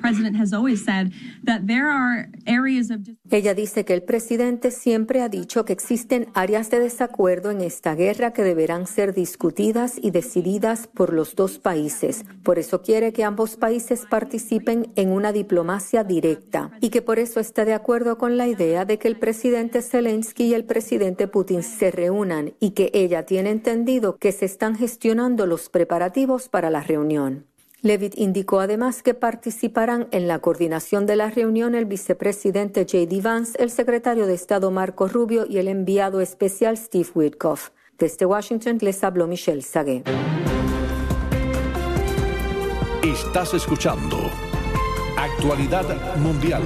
Ella dice que el presidente siempre ha dicho que existen áreas de desacuerdo en esta guerra que deberán ser discutidas y decididas por los dos países. Por eso quiere que ambos países participen en una diplomacia directa y que por eso está de acuerdo con la idea de que el presidente Zelensky y el presidente Putin se reúnan y que ella tiene entendido que se están gestionando los preparativos para la reunión. Leavitt indicó además que participarán en la coordinación de la reunión el vicepresidente J.D. Vance, el secretario de Estado Marco Rubio y el enviado especial Steve Witkoff. Desde Washington les habló Michelle Sagué. Estás escuchando Actualidad Mundial.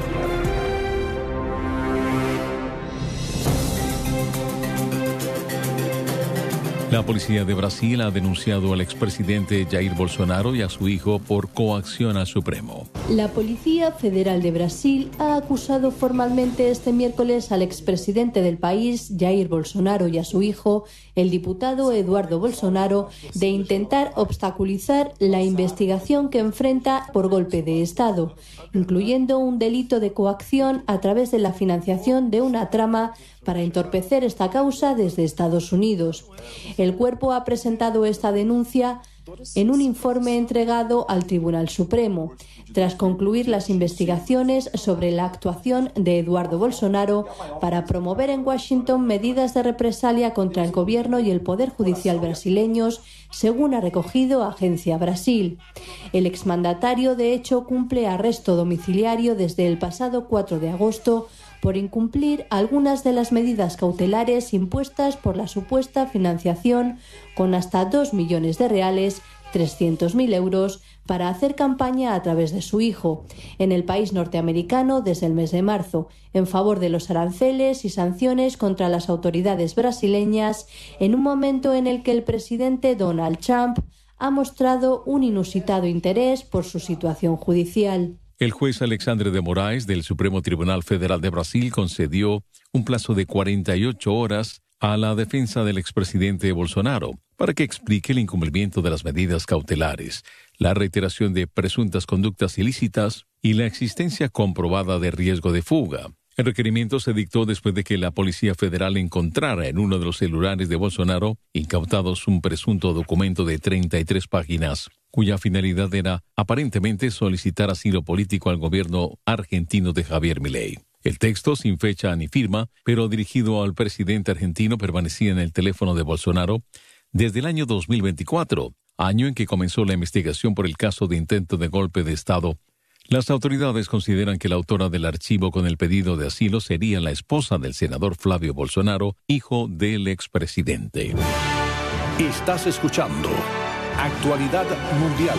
La policía de Brasil ha denunciado al expresidente Jair Bolsonaro y a su hijo por coacción al Supremo. La Policía Federal de Brasil ha acusado formalmente este miércoles al expresidente del país, Jair Bolsonaro, y a su hijo, el diputado Eduardo Bolsonaro, de intentar obstaculizar la investigación que enfrenta por golpe de Estado, incluyendo un delito de coacción a través de la financiación de una trama para entorpecer esta causa desde Estados Unidos. El cuerpo ha presentado esta denuncia en un informe entregado al Tribunal Supremo, tras concluir las investigaciones sobre la actuación de Eduardo Bolsonaro para promover en Washington medidas de represalia contra el gobierno y el poder judicial brasileños, según ha recogido Agencia Brasil. El exmandatario, de hecho, cumple arresto domiciliario desde el pasado 4 de agosto por incumplir algunas de las medidas cautelares impuestas por la supuesta financiación con hasta 2 millones de reales, 300.000 euros, para hacer campaña a través de su hijo en el país norteamericano desde el mes de marzo, en favor de los aranceles y sanciones contra las autoridades brasileñas, en un momento en el que el presidente Donald Trump ha mostrado un inusitado interés por su situación judicial. El juez Alexandre de Moraes del Supremo Tribunal Federal de Brasil concedió un plazo de 48 horas a la defensa del expresidente Bolsonaro para que explique el incumplimiento de las medidas cautelares, la reiteración de presuntas conductas ilícitas y la existencia comprobada de riesgo de fuga. El requerimiento se dictó después de que la Policía Federal encontrara en uno de los celulares de Bolsonaro incautados un presunto documento de 33 páginas, cuya finalidad era aparentemente solicitar asilo político al gobierno argentino de Javier Milei. El texto, sin fecha ni firma, pero dirigido al presidente argentino, permanecía en el teléfono de Bolsonaro desde el año 2024, año en que comenzó la investigación por el caso de intento de golpe de Estado. Las autoridades consideran que la autora del archivo con el pedido de asilo sería la esposa del senador Flavio Bolsonaro, hijo del expresidente. Estás escuchando Actualidad Mundial.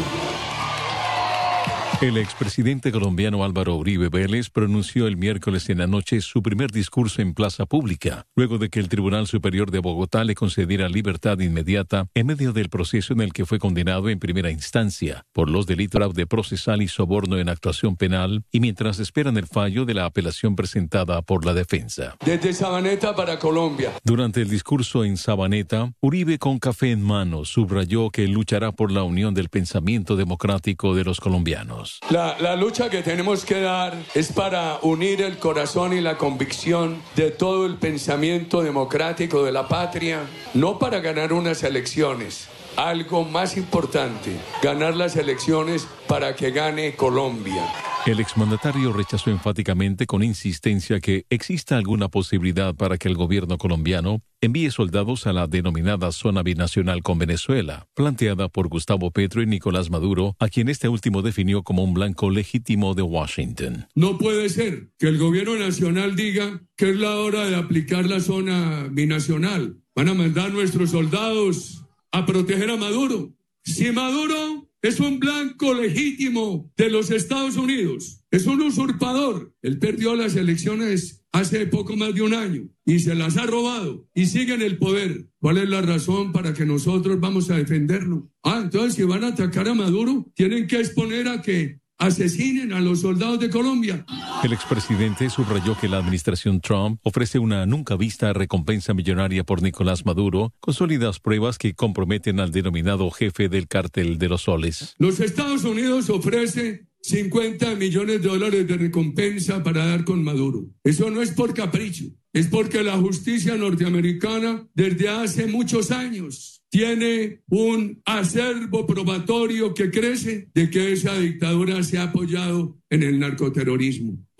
El expresidente colombiano Álvaro Uribe Vélez pronunció el miércoles en la noche su primer discurso en plaza pública, luego de que el Tribunal Superior de Bogotá le concediera libertad inmediata en medio del proceso en el que fue condenado en primera instancia por los delitos de procesal y soborno en actuación penal, y mientras esperan el fallo de la apelación presentada por la defensa. Desde Sabaneta para Colombia. Durante el discurso en Sabaneta, Uribe, con café en mano, subrayó que luchará por la unión del pensamiento democrático de los colombianos. La lucha que tenemos que dar es para unir el corazón y la convicción de todo el pensamiento democrático de la patria, no para ganar unas elecciones. Algo más importante, ganar las elecciones para que gane Colombia. El exmandatario rechazó enfáticamente con insistencia que exista alguna posibilidad para que el gobierno colombiano envíe soldados a la denominada zona binacional con Venezuela, planteada por Gustavo Petro y Nicolás Maduro, a quien este último definió como un blanco legítimo de Washington. No puede ser que el gobierno nacional diga que es la hora de aplicar la zona binacional. Van a mandar nuestros soldados a proteger a Maduro. Si Maduro es un blanco legítimo de los Estados Unidos, es un usurpador. Él perdió las elecciones hace poco más de un año y se las ha robado y sigue en el poder. ¿Cuál es la razón para que nosotros vamos a defenderlo? Entonces si van a atacar a Maduro, tienen que exponer a que asesinen a los soldados de Colombia. El expresidente subrayó que la administración Trump ofrece una nunca vista recompensa millonaria por Nicolás Maduro, con sólidas pruebas que comprometen al denominado jefe del cártel de los soles. Los Estados Unidos ofrecen $50 millones de recompensa para dar con Maduro. Eso no es por capricho, es porque la justicia norteamericana desde hace muchos años tiene un acervo probatorio que crece de que esa dictadura se ha apoyado en el narcoterrorismo.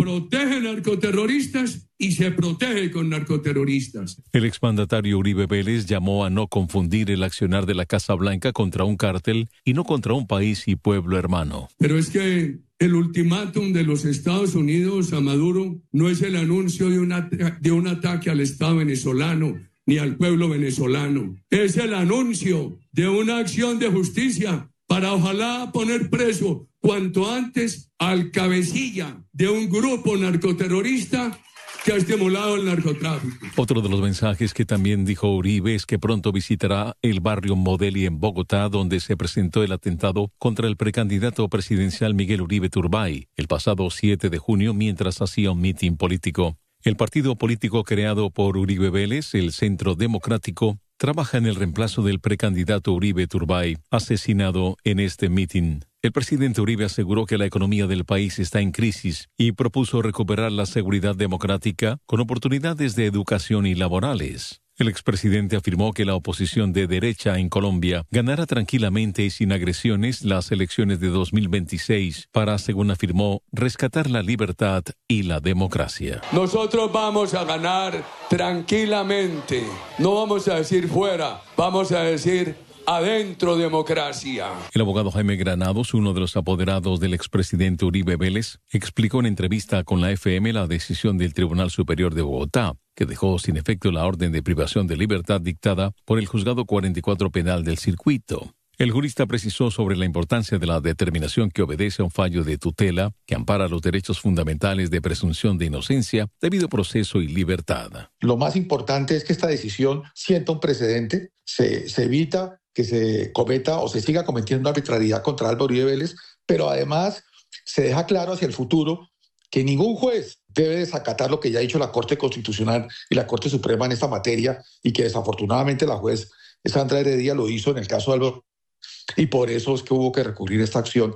protege narcoterroristas y se protege con narcoterroristas. El exmandatario Uribe Vélez llamó a no confundir el accionar de la Casa Blanca contra un cártel y no contra un país y pueblo hermano. Pero es que el ultimátum de los Estados Unidos a Maduro no es el anuncio de un ataque al Estado venezolano ni al pueblo venezolano. Es el anuncio de una acción de justicia para ojalá poner preso cuanto antes al cabecilla de un grupo narcoterrorista que ha estimulado el narcotráfico. Otro de los mensajes que también dijo Uribe es que pronto visitará el barrio Modeli en Bogotá, donde se presentó el atentado contra el precandidato presidencial Miguel Uribe Turbay el pasado 7 de junio mientras hacía un mitin político. El partido político creado por Uribe Vélez, el Centro Democrático, trabaja en el reemplazo del precandidato Uribe Turbay, asesinado en este mitin. El presidente Uribe aseguró que la economía del país está en crisis y propuso recuperar la seguridad democrática con oportunidades de educación y laborales. El expresidente afirmó que la oposición de derecha en Colombia ganará tranquilamente y sin agresiones las elecciones de 2026 para, según afirmó, rescatar la libertad y la democracia. Nosotros vamos a ganar tranquilamente. No vamos a decir fuera, vamos a decir adentro democracia. El abogado Jaime Granados, uno de los apoderados del expresidente Uribe Vélez, explicó en entrevista con la FM la decisión del Tribunal Superior de Bogotá, que dejó sin efecto la orden de privación de libertad dictada por el Juzgado 44 Penal del Circuito. El jurista precisó sobre la importancia de la determinación que obedece a un fallo de tutela que ampara los derechos fundamentales de presunción de inocencia, debido proceso y libertad. Lo más importante es que esta decisión sienta un precedente, se evita que se cometa o se siga cometiendo arbitrariedad contra Álvaro Uribe Vélez, pero además se deja claro hacia el futuro que ningún juez debe desacatar lo que ya ha dicho la Corte Constitucional y la Corte Suprema en esta materia, y que desafortunadamente la juez Sandra Heredia lo hizo en el caso de Álvaro, y por eso es que hubo que recurrir a esta acción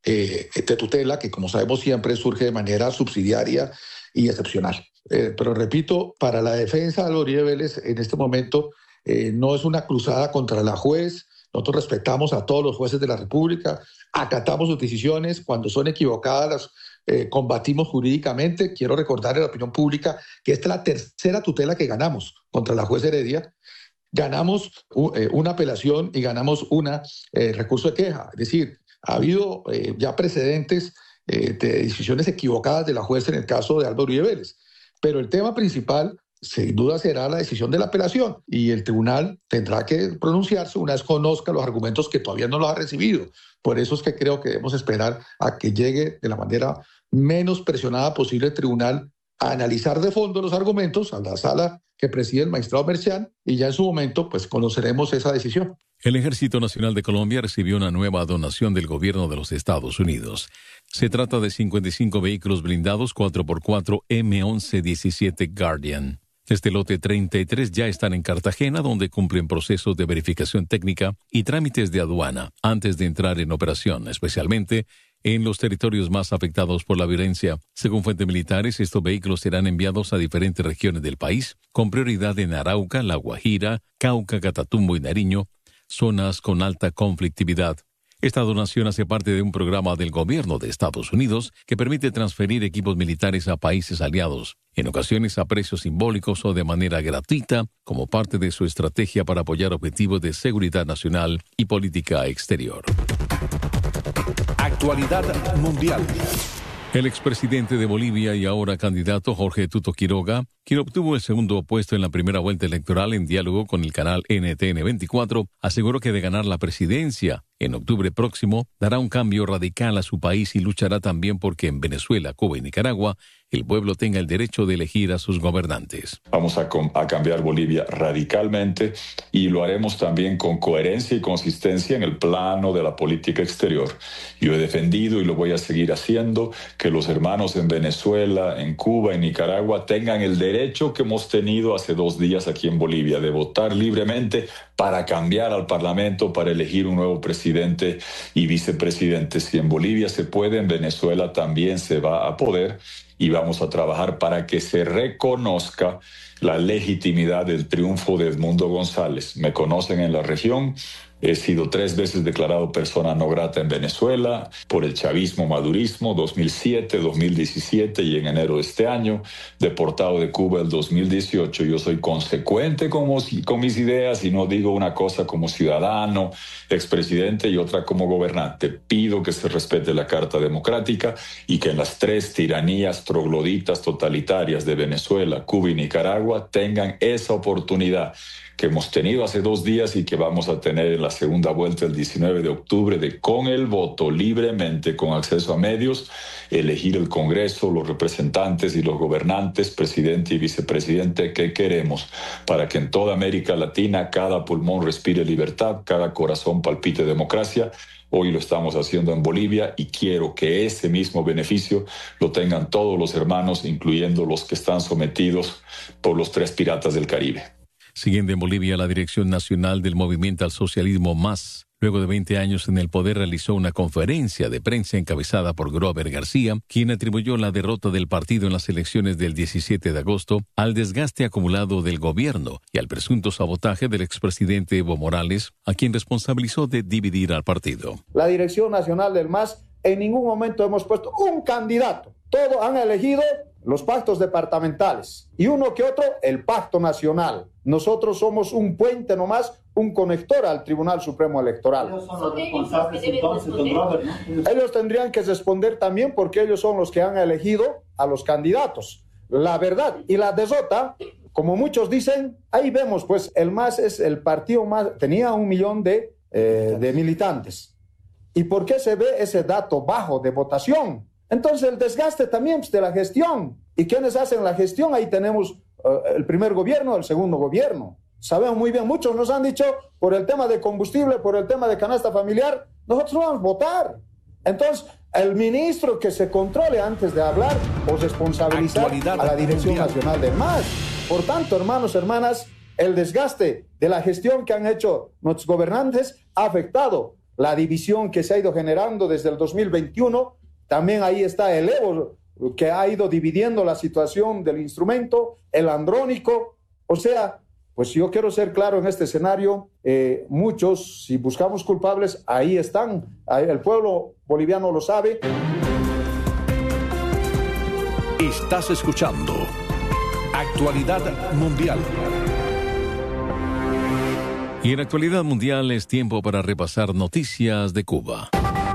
de tutela, que como sabemos siempre surge de manera subsidiaria y excepcional. Pero repito, para la defensa de Álvaro Uribe Vélez en este momento no es una cruzada contra la juez. Nosotros respetamos a todos los jueces de la República, acatamos sus decisiones, cuando son equivocadas las combatimos jurídicamente. Quiero recordar a la opinión pública que esta es la tercera tutela que ganamos contra la juez Heredia. Ganamos una apelación y ganamos un recurso de queja. Es decir, ha habido ya precedentes de decisiones equivocadas de la juez en el caso de Álvaro Uribe Vélez. Pero el tema principal sin duda será la decisión de la apelación, y el tribunal tendrá que pronunciarse una vez conozca los argumentos, que todavía no los ha recibido. Por eso es que creo que debemos esperar a que llegue de la manera menos presionada posible el tribunal a analizar de fondo los argumentos a la sala que preside el magistrado Mercián, y ya en su momento pues conoceremos esa decisión. El Ejército Nacional de Colombia recibió una nueva donación del gobierno de los Estados Unidos. Se trata de 55 vehículos blindados 4x4 M11-17 Guardian. Este lote 33 ya están en Cartagena, donde cumplen procesos de verificación técnica y trámites de aduana antes de entrar en operación, especialmente en los territorios más afectados por la violencia. Según fuentes militares, estos vehículos serán enviados a diferentes regiones del país, con prioridad en Arauca, La Guajira, Cauca, Catatumbo y Nariño, zonas con alta conflictividad. Esta donación hace parte de un programa del gobierno de Estados Unidos que permite transferir equipos militares a países aliados, en ocasiones a precios simbólicos o de manera gratuita, como parte de su estrategia para apoyar objetivos de seguridad nacional y política exterior. Actualidad mundial. El expresidente de Bolivia y ahora candidato Jorge Tuto Quiroga, quien obtuvo el segundo puesto en la primera vuelta electoral en diálogo con el canal NTN 24, aseguró que de ganar la presidencia en octubre próximo dará un cambio radical a su país y luchará también porque en Venezuela, Cuba y Nicaragua el pueblo tenga el derecho de elegir a sus gobernantes. Vamos a cambiar Bolivia radicalmente, y lo haremos también con coherencia y consistencia en el plano de la política exterior. Yo he defendido, y lo voy a seguir haciendo, que los hermanos en Venezuela, en Cuba y Nicaragua tengan el derecho que hemos tenido hace 2 días aquí en Bolivia, de votar libremente para cambiar al Parlamento, para elegir un nuevo presidente y vicepresidente. Si en Bolivia se puede, en Venezuela también se va a poder. Y vamos a trabajar para que se reconozca la legitimidad del triunfo de Edmundo González. Me conocen en la región, He sido 3 veces declarado persona no grata en Venezuela por el chavismo-madurismo, 2007, 2017 y en enero de este año, deportado de Cuba el 2018. Yo soy consecuente con mis ideas y no digo una cosa como ciudadano, expresidente y otra como gobernante. Pido que se respete la Carta Democrática y que en las 3 tiranías trogloditas totalitarias de Venezuela, Cuba y Nicaragua tengan esa oportunidad que hemos tenido hace 2 días y que vamos a tener en la segunda vuelta el 19 de octubre de, con el voto libremente, con acceso a medios, elegir el Congreso, los representantes y los gobernantes, presidente y vicepresidente que queremos, para que en toda América Latina cada pulmón respire libertad, cada corazón palpite democracia. Hoy lo estamos haciendo en Bolivia y quiero que ese mismo beneficio lo tengan todos los hermanos, incluyendo los que están sometidos por los 3 piratas del Caribe. Siguiendo en Bolivia, la Dirección Nacional del Movimiento al Socialismo MAS, luego de 20 años en el poder, realizó una conferencia de prensa encabezada por Grover García, quien atribuyó la derrota del partido en las elecciones del 17 de agosto al desgaste acumulado del gobierno y al presunto sabotaje del expresidente Evo Morales, a quien responsabilizó de dividir al partido. La Dirección Nacional del MAS, en ningún momento hemos puesto un candidato. Todos han elegido los pactos departamentales y uno que otro el pacto nacional. Nosotros somos un puente nomás, un conector al Tribunal Supremo Electoral. Ellos son los responsables entonces, don Robert, ¿no? Ellos tendrían que responder también porque ellos son los que han elegido a los candidatos. La verdad y la derrota, como muchos dicen, ahí vemos, pues el MAS es el partido más, tenía 1 millón de militantes. ¿Y por qué se ve ese dato bajo de votación? Entonces el desgaste también de la gestión. ¿Y quiénes hacen la gestión? Ahí tenemos el primer gobierno, el segundo gobierno. Sabemos muy bien, muchos nos han dicho, por el tema de combustible, por el tema de canasta familiar, nosotros no vamos a votar. Entonces, el ministro que se controle antes de hablar o responsabilizar a la Dirección Nacional del MAS. Por tanto, hermanos, hermanas, el desgaste de la gestión que han hecho nuestros gobernantes ha afectado la división que se ha ido generando desde el 2021. También ahí está el Evo, que ha ido dividiendo la situación del instrumento, el andrónico. O sea, pues yo quiero ser claro en este escenario, muchos, si buscamos culpables, ahí están. El pueblo boliviano lo sabe. Estás escuchando Actualidad Mundial. Y en Actualidad Mundial es tiempo para repasar noticias de Cuba.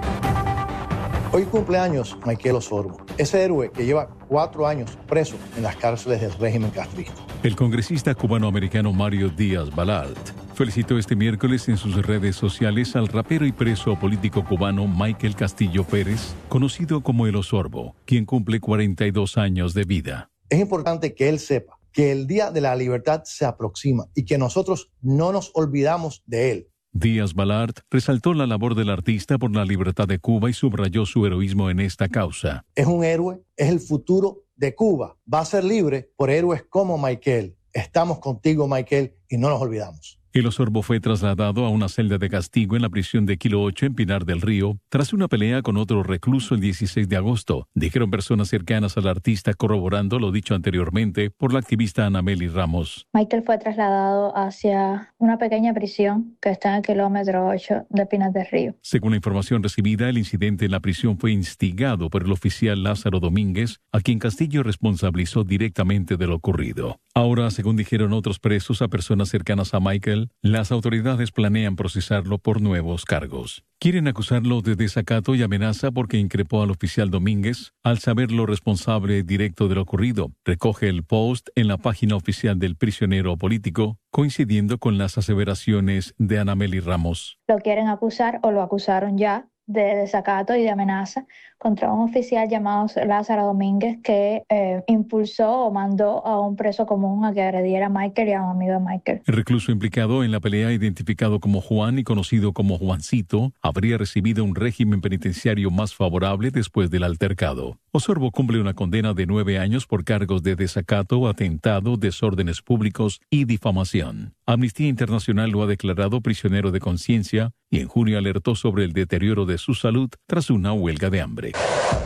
Hoy cumpleaños Michael Osorbo, ese héroe que lleva 4 años preso en las cárceles del régimen castrista. El congresista cubano-americano Mario Díaz-Balart felicitó este miércoles en sus redes sociales al rapero y preso político cubano Michael Castillo Pérez, conocido como El Osorbo, quien cumple 42 años de vida. Es importante que él sepa que el Día de la Libertad se aproxima y que nosotros no nos olvidamos de él. Díaz-Balart resaltó la labor del artista por la libertad de Cuba y subrayó su heroísmo en esta causa. Es un héroe, es el futuro de Cuba. Va a ser libre por héroes como Michael. Estamos contigo, Michael, y no nos olvidamos. El Osorbo fue trasladado a una celda de castigo en la prisión de Kilo 8 en Pinar del Río tras una pelea con otro recluso el 16 de agosto, dijeron personas cercanas al artista, corroborando lo dicho anteriormente por la activista Anameli Ramos. Michael fue trasladado hacia una pequeña prisión que está en el kilómetro 8 de Pinar del Río. Según la información recibida, el incidente en la prisión fue instigado por el oficial Lázaro Domínguez, a quien Castillo responsabilizó directamente de lo ocurrido. Ahora, según dijeron otros presos a personas cercanas a Michael, las autoridades planean procesarlo por nuevos cargos. Quieren acusarlo de desacato y amenaza porque increpó al oficial Domínguez al saberlo responsable directo de lo ocurrido. Recoge el post en la página oficial del prisionero político, coincidiendo con las aseveraciones de Anameli Ramos. Lo quieren acusar o lo acusaron ya de desacato y de amenaza contra un oficial llamado Lázaro Domínguez que impulsó o mandó a un preso común a que agrediera a Michael y a un amigo de Michael. El recluso implicado en la pelea, identificado como Juan y conocido como Juancito, habría recibido un régimen penitenciario más favorable después del altercado. Osorbo cumple una condena de 9 años por cargos de desacato, atentado, desórdenes públicos y difamación. Amnistía Internacional lo ha declarado prisionero de conciencia y en junio alertó sobre el deterioro de su salud tras una huelga de hambre.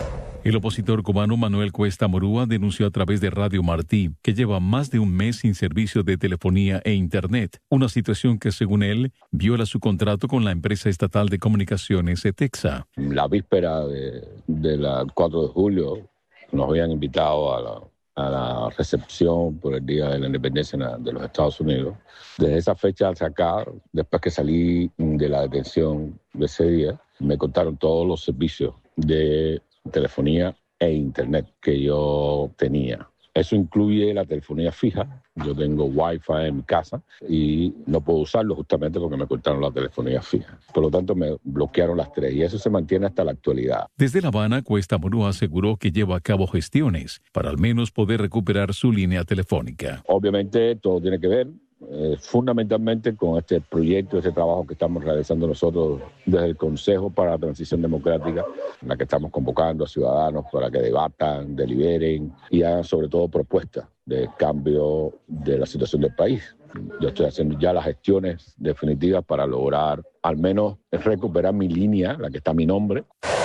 El opositor cubano Manuel Cuesta Morúa denunció a través de Radio Martí que lleva más de un mes sin servicio de telefonía e Internet, una situación que, según él, viola su contrato con la empresa estatal de comunicaciones ETEXA. La víspera del 4 de julio nos habían invitado a la recepción por el Día de la Independencia de los Estados Unidos. Desde esa fecha al sacar, después que salí de la detención de ese día, me cortaron todos los servicios de telefonía e Internet que yo tenía. Eso incluye la telefonía fija. Yo tengo Wi-Fi en mi casa y no puedo usarlo justamente porque me cortaron la telefonía fija. Por lo tanto, me bloquearon las tres y eso se mantiene hasta la actualidad. Desde La Habana, Cuesta Morúa aseguró que lleva a cabo gestiones para al menos poder recuperar su línea telefónica. Obviamente, todo tiene que ver fundamentalmente con este proyecto, este trabajo que estamos realizando nosotros desde el Consejo para la Transición Democrática, en la que estamos convocando a ciudadanos para que debatan, deliberen y hagan sobre todo propuestas de cambio de la situación del país. Yo estoy haciendo ya las gestiones definitivas para lograr al menos recuperar mi línea, la que está a mi nombre.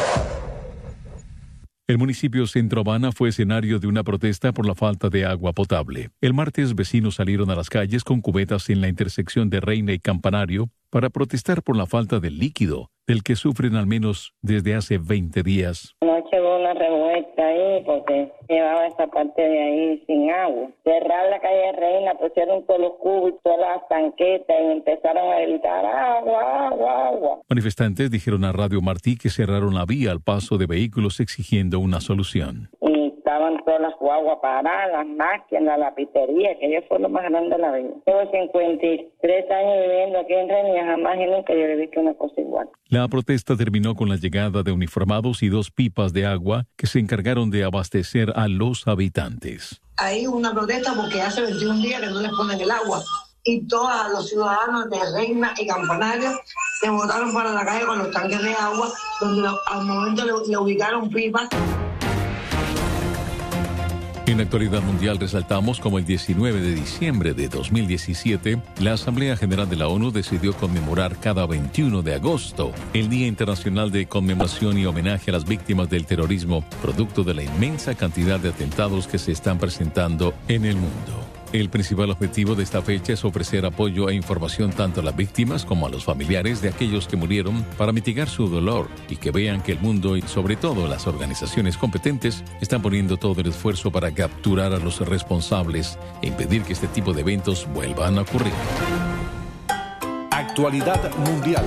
El municipio Centro Habana fue escenario de una protesta por la falta de agua potable. El martes, vecinos salieron a las calles con cubetas en la intersección de Reina y Campanario para protestar por la falta de líquido, del que sufren al menos desde hace 20 días. Anoche hubo una revuelta ahí porque llevaba esa parte de ahí sin agua. Cerrar la calle Reina, pusieron todos los cubos y todas las tanquetas y empezaron a gritar agua, agua, agua. Manifestantes dijeron a Radio Martí que cerraron la vía al paso de vehículos exigiendo una solución. Y estaban todas las guaguas paradas, las máquinas, la pizzería, que yo fue lo más grande de la vida. Llevo 53 años viviendo aquí en Reina y jamás y nunca yo he visto una cosa igual. La protesta terminó con la llegada de uniformados y 2 pipas de agua que se encargaron de abastecer a los habitantes. Hay una protesta porque hace 21 días que no les ponen el agua y todos los ciudadanos de Reina y Campanario se botaron para la calle con los tanques de agua, donde al momento le ubicaron pipas. En la actualidad mundial resaltamos como el 19 de diciembre de 2017, la Asamblea General de la ONU decidió conmemorar cada 21 de agosto el Día Internacional de Conmemoración y Homenaje a las Víctimas del Terrorismo, producto de la inmensa cantidad de atentados que se están presentando en el mundo. El principal objetivo de esta fecha es ofrecer apoyo e información tanto a las víctimas como a los familiares de aquellos que murieron para mitigar su dolor y que vean que el mundo y sobre todo las organizaciones competentes están poniendo todo el esfuerzo para capturar a los responsables e impedir que este tipo de eventos vuelvan a ocurrir. Actualidad mundial.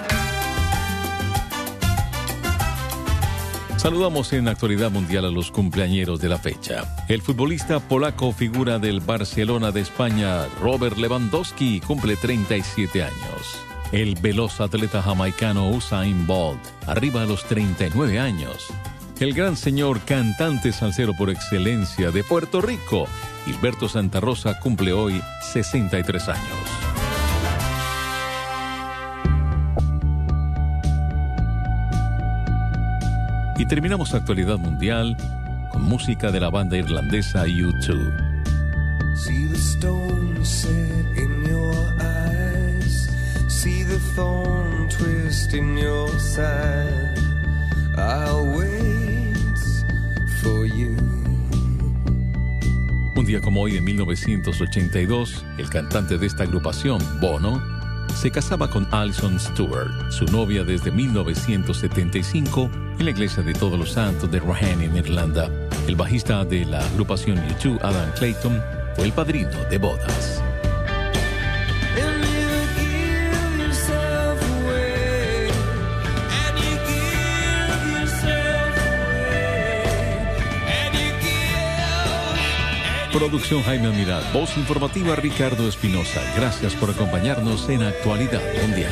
Saludamos en Actualidad Mundial a los cumpleañeros de la fecha. El futbolista polaco figura del Barcelona de España, Robert Lewandowski, cumple 37 años. El veloz atleta jamaicano Usain Bolt arriba a los 39 años. El gran señor cantante salsero por excelencia de Puerto Rico, Gilberto Santa Rosa, cumple hoy 63 años. Y terminamos Actualidad Mundial con música de la banda irlandesa U2. See the stone set in your eyes, see the thorn twist in your side, I'll wait for you. Un día como hoy, en 1982, el cantante de esta agrupación, Bono, se casaba con Alison Stewart, su novia desde 1975, en la iglesia de Todos los Santos de Rahane, en Irlanda. El bajista de la agrupación U2, Adam Clayton, fue el padrino de bodas. Producción Jaime Almiral, voz informativa Ricardo Espinosa. Gracias por acompañarnos en Actualidad Mundial.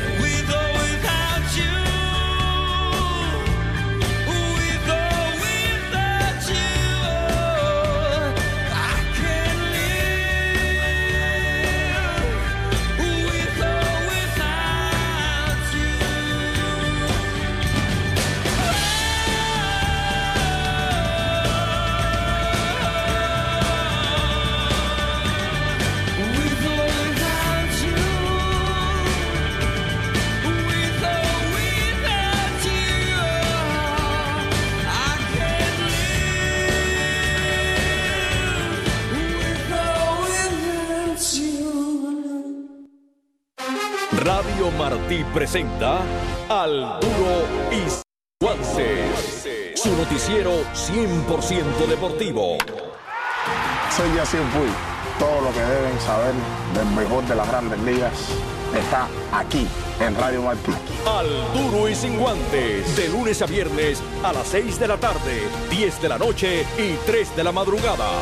Radio Martí presenta Al Duro y Guances, su noticiero 100% deportivo. Soy Yacine Puig. Todo lo que deben saber del mejor de las Grandes Ligas está aquí en Radio Martí. Al Duro y Sin Guantes, de lunes a viernes a las 6 de la tarde, 10 de la noche y 3 de la madrugada.